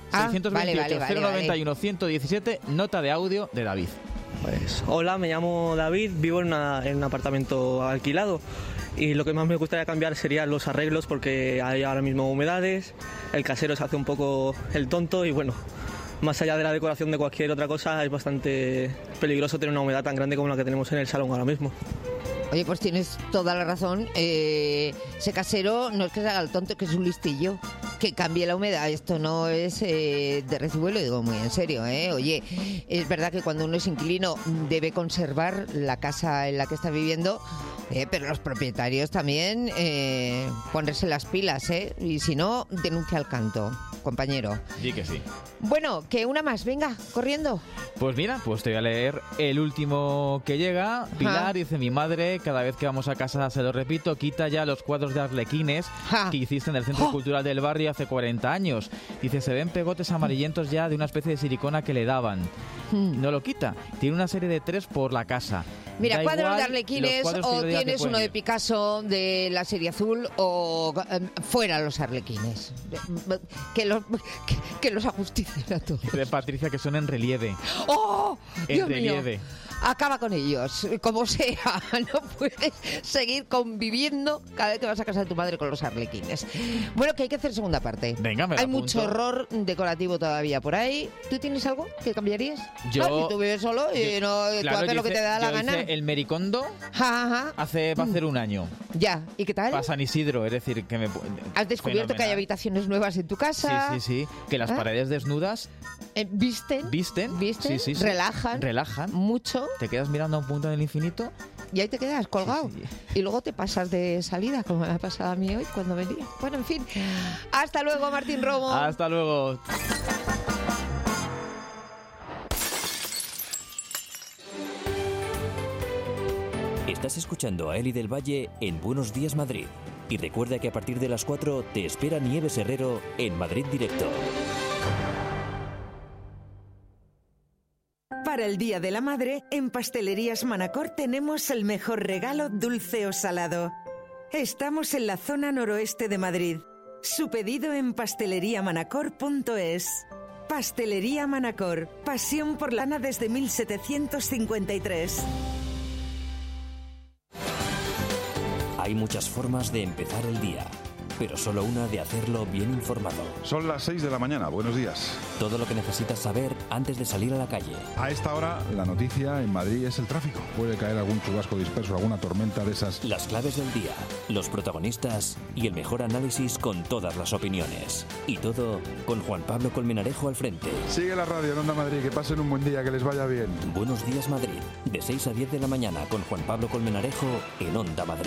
628-091-117, nota de audio de David. Pues, hola, me llamo David, vivo en un apartamento alquilado y lo que más me gustaría cambiar serían los arreglos porque hay ahora mismo humedades, el casero se hace un poco el tonto y bueno, más allá de la decoración de cualquier otra cosa es bastante peligroso tener una humedad tan grande como la que tenemos en el salón ahora mismo. Oye, pues tienes toda la razón. Ese casero no es que se haga el tonto, que es un listillo. Que cambie la humedad. Esto no es de recibo y lo digo muy en serio. Oye, es verdad que cuando uno es inquilino debe conservar la casa en la que está viviendo, pero los propietarios también ponerse las pilas, y si no, denuncia al canto, compañero. Sí que sí. Bueno, que una más, venga, corriendo. Pues mira, pues te voy a leer el último que llega. Pilar dice, mi madre, cada vez que vamos a casa, se lo repito, quita ya los cuadros de arlequines que hiciste en el Centro Cultural del Barrio hace 40 años. Dice, se ven pegotes amarillentos ya de una especie de silicona que le daban. No lo quita. Tiene una serie de 3 por la casa. Mira, cuadros de arlequines o tienes uno de Picasso de la serie azul o fuera los arlequines. Que los ajusticen a todos. De Patricia, que son en relieve. ¡Oh! En Dios relieve. Mío. Acaba con ellos, como sea. No puedes seguir conviviendo cada vez que vas a casa de tu madre con los arlequines. Bueno, que hay que hacer segunda parte. Venga, me la Hay apunto. mucho horror decorativo todavía por ahí. ¿Tú tienes algo que cambiarías? Yo... si tú vives solo y tú haces lo que te da la gana. El Mericondo va a hacer un año. Ya, ¿y qué tal? Para San Isidro, es decir, que me... ¿Has descubierto que hay habitaciones nuevas en tu casa? Sí. Que las paredes desnudas... ¿Visten? Sí. Relajan. Mucho. Te quedas mirando a un punto en el infinito. Y ahí te quedas colgado. Sí. Y luego te pasas de salida, como me ha pasado a mí hoy cuando venía. Bueno, en fin. Hasta luego, Martín Romo. Hasta luego. Estás escuchando a Eli del Valle en Buenos Días Madrid. Y recuerda que a partir de las 4 te espera Nieves Herrero en Madrid Directo. Para el Día de la Madre, en Pastelerías Manacor tenemos el mejor regalo dulce o salado. Estamos en la zona noroeste de Madrid. Su pedido en pasteleriamanacor.es. Pastelería Manacor. Pasión por lana desde 1753. Hay muchas formas de empezar el día, pero solo una de hacerlo bien informado. Son las 6 de la mañana, buenos días. Todo lo que necesitas saber antes de salir a la calle. A esta hora, la noticia en Madrid es el tráfico. Puede caer algún chubasco disperso, alguna tormenta de esas. Las claves del día, los protagonistas y el mejor análisis con todas las opiniones. Y todo con Juan Pablo Colmenarejo al frente. Sigue la radio en Onda Madrid, que pasen un buen día, que les vaya bien. Buenos días Madrid, de 6 a 10 de la mañana con Juan Pablo Colmenarejo en Onda Madrid.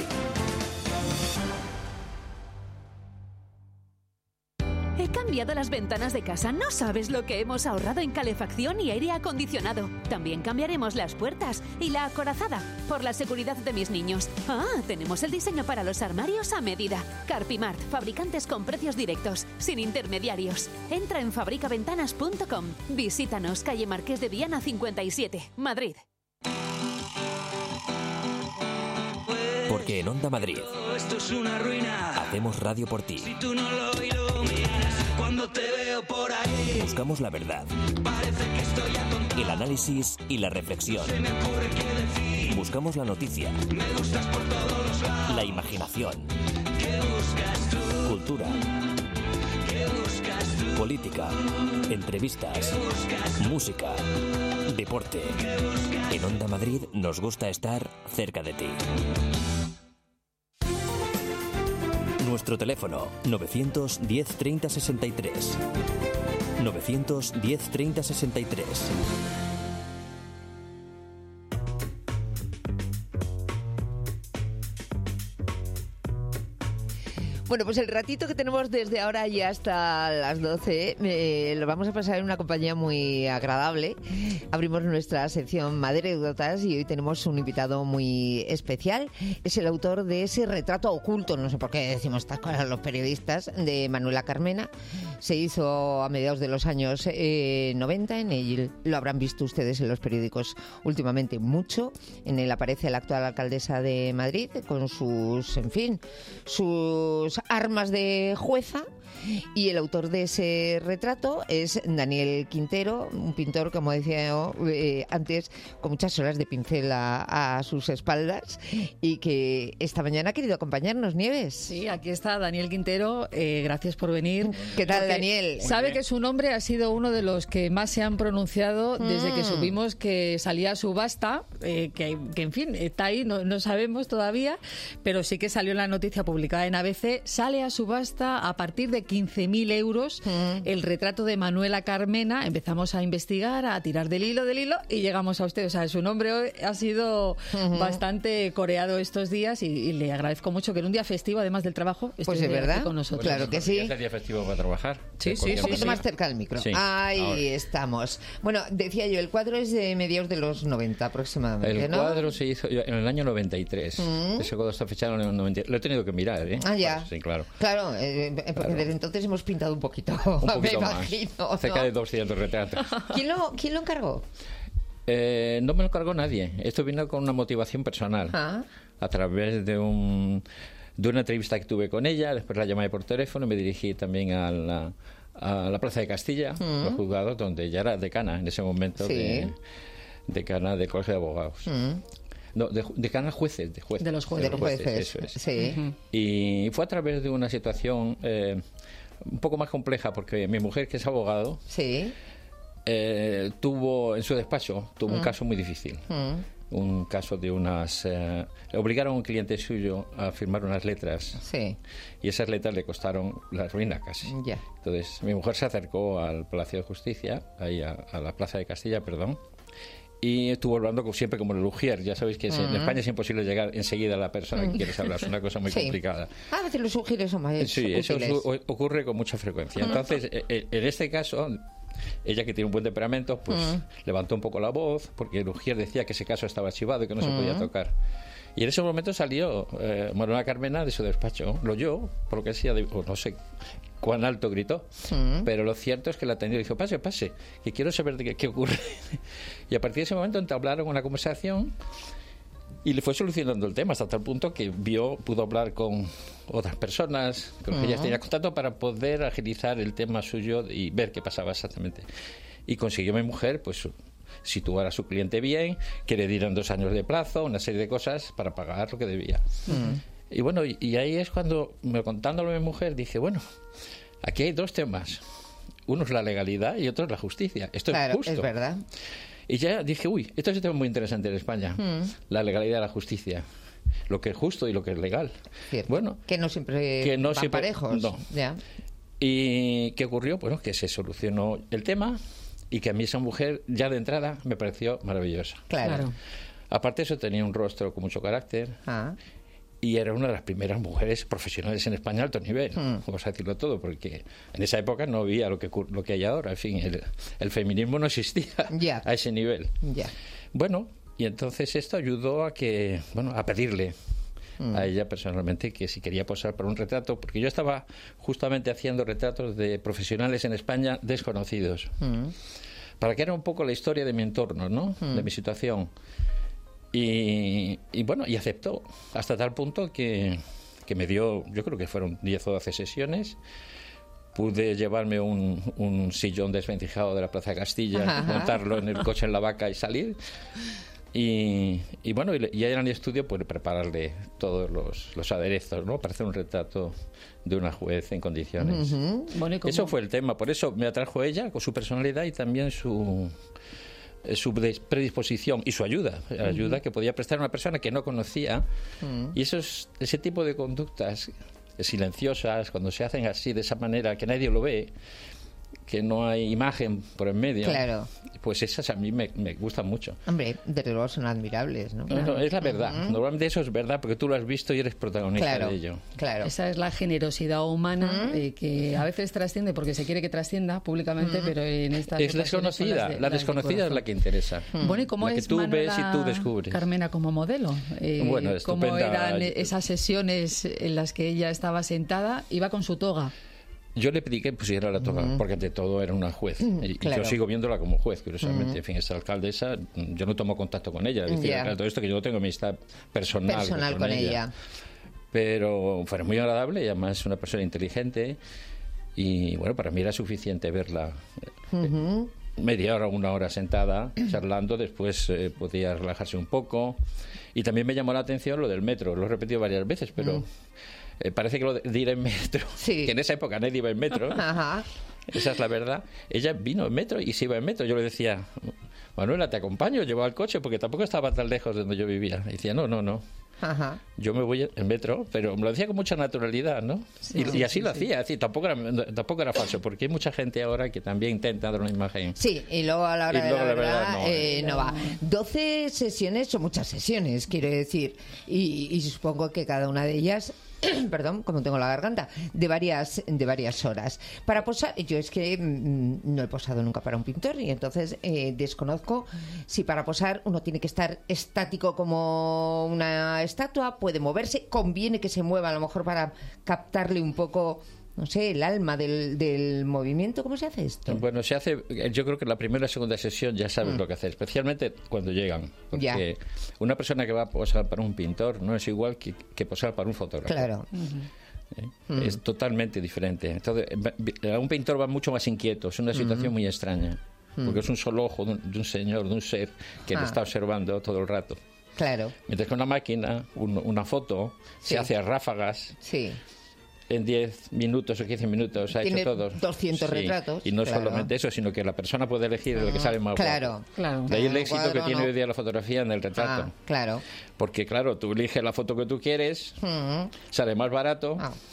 He cambiado las ventanas de casa. No sabes lo que hemos ahorrado en calefacción y aire acondicionado. También cambiaremos las puertas y la acorazada por la seguridad de mis niños. Tenemos el diseño para los armarios a medida. Carpimart, fabricantes con precios directos, sin intermediarios. Entra en fabricaventanas.com. Visítanos, calle Marqués de Viana 57, Madrid. Porque en Onda Madrid esto es una ruina. Hacemos radio por ti. Si tú no lo iluminas, cuando te veo por ahí, buscamos la verdad, parece que estoy atontado. el análisis y la reflexión. Se me ocurre qué decir. Buscamos la noticia, Me gustas por todos los lados. la imaginación, ¿Qué buscas tú? cultura, ¿Qué buscas tú? política, entrevistas, música, deporte. En Onda Madrid nos gusta estar cerca de ti. Nuestro teléfono 910 30 63. 910 30 63. Bueno, pues el ratito que tenemos desde ahora y hasta las 12 lo vamos a pasar en una compañía muy agradable. Abrimos nuestra sección Madredotas y hoy tenemos un invitado muy especial. Es el autor de ese retrato oculto, no sé por qué decimos estas cosas los periodistas, de Manuela Carmena. Se hizo a mediados de los años 90. En él lo habrán visto ustedes en los periódicos últimamente mucho. En él aparece la actual alcaldesa de Madrid con sus, en fin, sus armas de jueza, y el autor de ese retrato es Daniel Quintero, un pintor, como decía yo antes, con muchas horas de pincel a sus espaldas, y que esta mañana ha querido acompañarnos. Nieves. Sí, aquí está Daniel Quintero, gracias por venir. ¿Qué tal, Daniel? Sabe que su nombre ha sido uno de los que más se han pronunciado desde que supimos que salía a subasta, que en fin, está ahí, no sabemos todavía, pero sí que salió en la noticia publicada en ABC. Sale a subasta a partir de 15.000 euros el retrato de Manuela Carmena. Empezamos a investigar, a tirar del hilo y llegamos a usted. O sea, su nombre hoy ha sido bastante coreado estos días y le agradezco mucho que en un día festivo, además del trabajo, esté pues es verdad con nosotros. Bueno, claro que sí. Es el día festivo para trabajar. Sí, un poquito más cerca del micro. Sí, ahí ahora estamos. Bueno, decía yo, el cuadro es de mediados de los 90 aproximadamente, el ¿no? cuadro se hizo en el año 93. Ese cuadro está fechado en el 93. Lo he tenido que mirar, ¿eh? Ah, ya. Pues, sí, claro. Claro, porque desde entonces hemos pintado un poquito. Un poquito me más. imagino, Cerca ¿no? de 200 retratos. ¿Quién lo encargó? No me lo encargó nadie. Esto vino con una motivación personal. A través de una entrevista que tuve con ella. Después la llamé por teléfono y me dirigí también a la Plaza de Castilla, los juzgados, donde ella era decana en ese momento, decana del Colegio de Abogados. No, decana jueces, de jueces. De los jueces. Eso es. Sí. Y fue a través de una situación un poco más compleja, porque mi mujer, que es abogado, tuvo en su despacho un caso muy difícil. Un caso de obligaron a un cliente suyo a firmar unas letras. Y esas letras le costaron la ruina casi. Entonces mi mujer se acercó al Palacio de Justicia, ahí a la Plaza de Castilla, perdón, y estuvo hablando siempre como el Ujier. Ya sabéis que en España es imposible llegar enseguida a la persona que quieres hablar. Es una cosa muy complicada. A veces los Ujieres son más Sí, eso ocurre con mucha frecuencia. Entonces, en este caso, ella, que tiene un buen temperamento, pues levantó un poco la voz, porque el Ujier decía que ese caso estaba archivado y que no se podía tocar. Y en ese momento salió Manuela Carmena de su despacho, lo oyó, por lo que decía, no sé cuán alto gritó, pero lo cierto es que la atendió y dijo, pase, que quiero saber de qué ocurre. Y a partir de ese momento entablaron una conversación y le fue solucionando el tema hasta tal punto que pudo hablar con otras personas con las que ella tenía contacto para poder agilizar el tema suyo y ver qué pasaba exactamente. Y consiguió mi mujer, pues, situar a su cliente bien, que le dieran 2 años de plazo, una serie de cosas para pagar lo que debía. Y bueno, y ahí es cuando, contándolo a mi mujer, dije, bueno, aquí hay 2 temas. Uno es la legalidad y otro es la justicia. Esto es justo. Es verdad. Y ya dije, esto es un tema muy interesante en España. La legalidad y la justicia. Lo que es justo y lo que es legal. Cierto. Bueno, que no siempre van parejos. No. Ya. ¿Y qué ocurrió? Bueno, que se solucionó el tema y que a mí esa mujer, ya de entrada, me pareció maravillosa. Claro. Aparte de eso, tenía un rostro con mucho carácter. Y era una de las primeras mujeres profesionales en España a alto nivel, vamos a decirlo todo, porque en esa época no había lo que hay ahora. En fin, el feminismo no existía a ese nivel. Bueno, y entonces esto ayudó a pedirle a ella personalmente que si quería posar para un retrato, porque yo estaba justamente haciendo retratos de profesionales en España desconocidos, para que era un poco la historia de mi entorno, ¿no? De mi situación. Y bueno, y aceptó, hasta tal punto que me dio, yo creo que fueron 10 o 12 sesiones. Pude llevarme un sillón desvencijado de la Plaza de Castilla, montarlo en el coche en la Vaca y salir. Y bueno, y ella en el estudio, pues prepararle todos los aderezos, ¿no? Para hacer un retrato de una juez en condiciones. Bueno, eso fue el tema, por eso me atrajo ella, con su personalidad y también su predisposición y su ayuda que podía prestar a una persona que no conocía. Y ese tipo de conductas silenciosas, cuando se hacen así, de esa manera, que nadie lo ve, que no hay imagen por en medio, pues esas a mí me gustan mucho. Hombre, desde luego son admirables, ¿no? No, es la verdad. Normalmente eso es verdad porque tú lo has visto y eres protagonista de ello. Esa es la generosidad humana que a veces trasciende porque se quiere que trascienda públicamente, pero en estas es desconocida. La desconocida es la que interesa. Bueno, ¿y cómo es tú Manuela ves y tú descubres? Carmena como modelo? Bueno, ¿cómo eran esas sesiones en las que ella estaba sentada? Iba con su toga. Yo le pedí que pusiera la toga, porque ante todo era una juez. Y yo sigo viéndola como juez, curiosamente. En fin, esta alcaldesa, yo no tomo contacto con ella. Es decir, todo esto que yo no tengo amistad personal con ella. Pero fue muy agradable y además es una persona inteligente. Y bueno, para mí era suficiente verla media hora, 1 hora sentada, charlando. Después podía relajarse un poco. Y también me llamó la atención lo del metro. Lo he repetido varias veces, pero... parece que lo de ir en metro, que en esa época nadie iba en metro, esa es la verdad. Ella vino en metro y se iba en metro. Yo le decía, Manuela, te acompaño, llevo al coche, porque tampoco estaba tan lejos de donde yo vivía. Y decía, no. Yo me voy en metro, pero me lo decía con mucha naturalidad, ¿no? Y así lo hacía, es decir, tampoco era falso, porque hay mucha gente ahora que también intenta dar una imagen. Sí, y luego a la hora de la verdad no va. 12 sesiones son muchas sesiones, quiero decir, y supongo que cada una de ellas... perdón, como tengo la garganta, de varias horas. Para posar, yo es que no he posado nunca para un pintor y entonces desconozco si para posar uno tiene que estar estático como una estatua, puede moverse, conviene que se mueva a lo mejor para captarle un poco, no sé, el alma del movimiento. ¿Cómo se hace esto? Bueno, se hace, yo creo que en la primera o segunda sesión ya sabes lo que hacer, especialmente cuando llegan. Porque una persona que va a posar para un pintor no es igual que posar para un fotógrafo. Claro. Es totalmente diferente. Entonces, a un pintor va mucho más inquieto, es una situación muy extraña. Porque es un solo ojo de un señor, de un ser que le está observando todo el rato. Claro. Mientras que una máquina, una foto, se hace a ráfagas. Sí. En 10 minutos o 15 minutos ha hecho todo. 200 retratos. Y no solamente eso, sino que la persona puede elegir el que sale más guapo. Claro. De ahí el éxito que tiene hoy día la fotografía en el retrato. Claro. Porque, claro, tú eliges la foto que tú quieres, sale más barato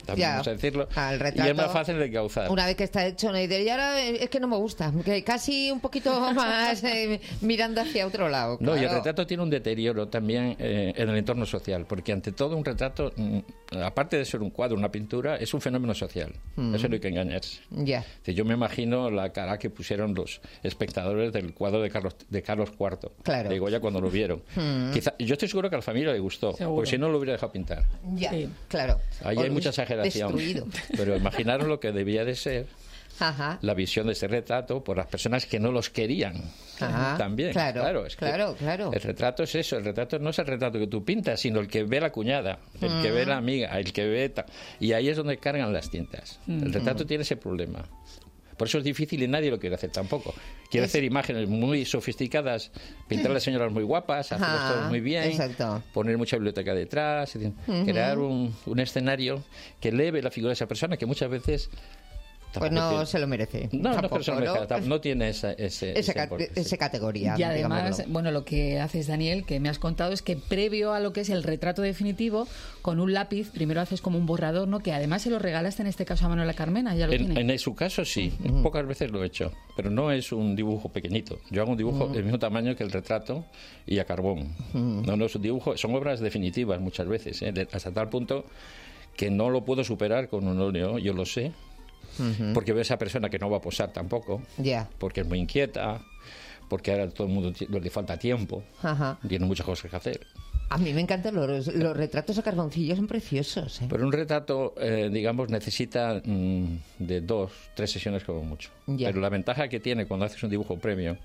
también Ya, vamos a decirlo, al y retrato, es más fácil de encauzar. Una vez que está hecho, no dice, y ahora es que no me gusta, que casi un poquito más mirando hacia otro lado. No, y el claro. retrato tiene un deterioro también en el entorno social, porque ante todo un retrato, aparte de ser un cuadro, una pintura, es un fenómeno social. Eso no hay que engañarse. Ya. Yo me imagino la cara que pusieron los espectadores del cuadro de Carlos IV, Claro. de Goya, cuando lo vieron. Yo estoy seguro que a la familia le gustó, Seguro. porque si no lo hubiera dejado pintar. Ya, claro. Ahí hay mucha exageración. Destruido. Pero imaginaros lo que debía de ser Ajá. la visión de este retrato por las personas que no los querían. Ajá. También, Claro, es que claro. el retrato es eso, el retrato no es el retrato que tú pintas, sino el que ve la cuñada, el que ve la amiga, el que ve... Y ahí es donde cargan las tintas. El retrato tiene ese problema. Por eso es difícil y nadie lo quiere hacer tampoco. Quiere hacer imágenes muy sofisticadas, pintar a las señoras muy guapas, hacerlas todas muy bien, exacto. poner mucha biblioteca detrás, crear un escenario que eleve la figura de esa persona, que muchas veces... Pues no se lo merece. No, tampoco, no se lo merece, no tiene esa categoría. Y además, digámoslo. bueno, lo que haces, Daniel, que me has contado, es que previo a lo que es el retrato definitivo, con un lápiz, primero haces como un borrador, ¿no? Que además se lo regalaste en este caso a Manuela Carmena, ya lo tiene. En su caso sí, pocas veces lo he hecho, pero no es un dibujo pequeñito. Yo hago un dibujo del mismo tamaño que el retrato y a carbón. No es un dibujo, son obras definitivas muchas veces, hasta tal punto que no lo puedo superar con un óleo, yo lo sé. Porque veo a esa persona que no va a posar tampoco, porque es muy inquieta, porque ahora todo el mundo le falta tiempo, tiene muchas cosas que hacer. A mí me encantan los retratos a carboncillo, son preciosos. Pero un retrato, digamos, necesita de 2, 3 sesiones como mucho. Pero la ventaja que tiene cuando haces un dibujo previo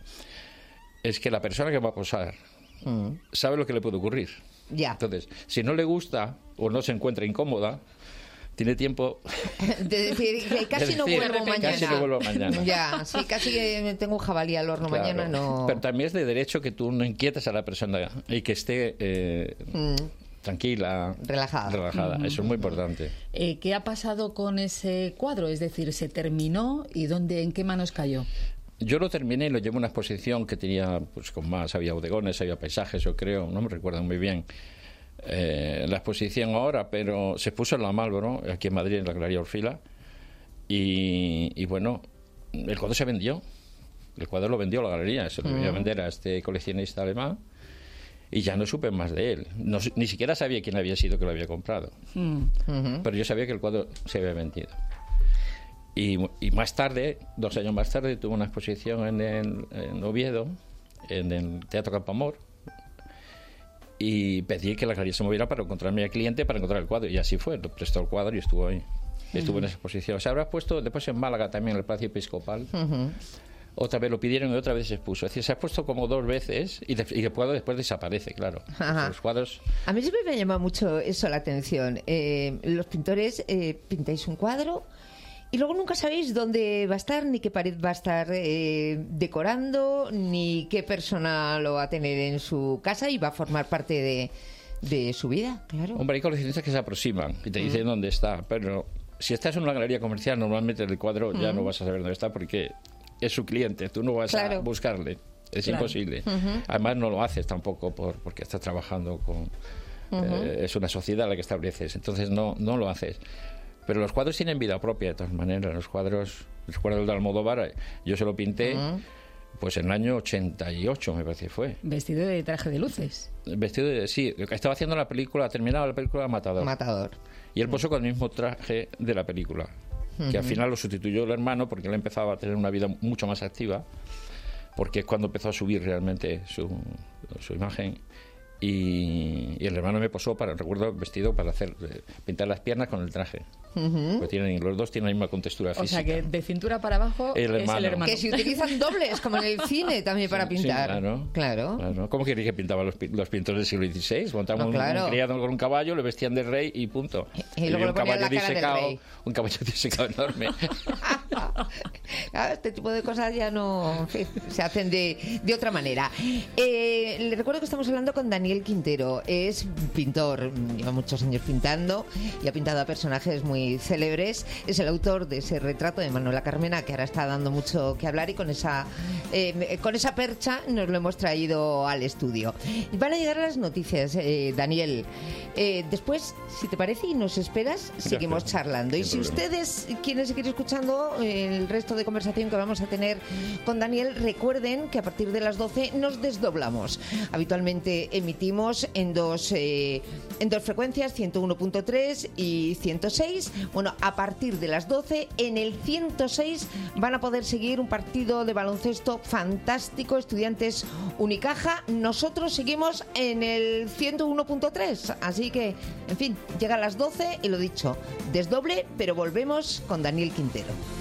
es que la persona que va a posar sabe lo que le puede ocurrir. Entonces, si no le gusta o no se encuentra incómoda, tiene tiempo de decir que casi no vuelvo mañana. Casi no vuelvo mañana. Ya, sí, casi que tengo un jabalí al horno mañana, no. Pero también es de derecho que tú no inquietes a la persona y que esté tranquila, relajada. Eso es muy importante. ¿Qué ha pasado con ese cuadro? Es decir, ¿se terminó y en qué manos cayó? Yo lo terminé y lo llevo a una exposición que tenía, pues con más, había bodegones, había paisajes, yo creo, no me recuerdo muy bien. La exposición ahora, pero se puso en la Malboro, aquí en Madrid, en la Galería Orfila, y bueno, el cuadro se vendió. El cuadro lo vendió la galería, se lo iba a vender a este coleccionista alemán, y ya no supe más de él. Ni siquiera sabía quién había sido que lo había comprado. Pero yo sabía que el cuadro se había vendido. Y más tarde, 2 años más tarde, tuve una exposición en Oviedo, en el Teatro Campoamor, y pedí que la galería se moviera para encontrarme al cliente, para encontrar el cuadro, y así fue, lo prestó el cuadro y estuvo ahí. Estuvo en esa exposición. Se habrá puesto después en Málaga también, en el Palacio Episcopal. Otra vez lo pidieron y otra vez se expuso. Es decir, se ha puesto como 2 veces y el cuadro después desaparece, claro. Los cuadros... A mí siempre me llama mucho eso la atención. Los pintores pintáis un cuadro y luego nunca sabéis dónde va a estar, ni qué pared va a estar decorando, ni qué persona lo va a tener en su casa y va a formar parte de su vida, claro. Hombre, hay coleccionistas que se aproximan y te dicen dónde está, pero si estás en una galería comercial, normalmente el cuadro ya no vas a saber dónde está porque es su cliente, tú no vas a buscarle, es imposible. Además no lo haces tampoco porque estás trabajando con... es una sociedad la que estableces, entonces no lo haces. Pero los cuadros tienen vida propia de todas maneras. Los cuadros de Almodóvar, yo se lo pinté pues en el año 88, me parece que fue. Vestido de traje de luces. Sí, estaba haciendo terminaba la película Matador. Y él posó con el mismo traje de la película, que al final lo sustituyó el hermano porque él empezaba a tener una vida mucho más activa, porque es cuando empezó a subir realmente su imagen. Y el hermano me posó recuerdo vestido para pintar las piernas con el traje. Porque los dos tienen la misma contextura física. O sea que de cintura para abajo es el hermano. Que se utilizan dobles, como en el cine también para pintar. Sí, claro. ¿Cómo queréis que pintaban los pintores del siglo XVI? Montaban un criado con un caballo, le vestían de rey y punto. Y luego le ponían la cara del rey. Un caballo disecado enorme. Claro, este tipo de cosas ya no se hacen de otra manera. Le recuerdo que estamos hablando con Daniel Daniel Quintero. Es pintor, lleva muchos años pintando y ha pintado a personajes muy célebres. Es el autor de ese retrato de Manuela Carmena, que ahora está dando mucho que hablar, y con esa percha nos lo hemos traído al estudio. Y van a llegar las noticias, Daniel. Después, si te parece y nos esperas, seguimos charlando. Y si ustedes quieren seguir escuchando el resto de conversación que vamos a tener con Daniel, recuerden que a partir de las 12 nos desdoblamos. Habitualmente emitimos en dos frecuencias, 101.3 y 106. Bueno, a partir de las 12 en el 106 van a poder seguir un partido de baloncesto fantástico, Estudiantes Unicaja. Nosotros seguimos en el 101.3, así que, en fin, llega a las 12 y lo dicho, desdoble, pero volvemos con Daniel Quintero.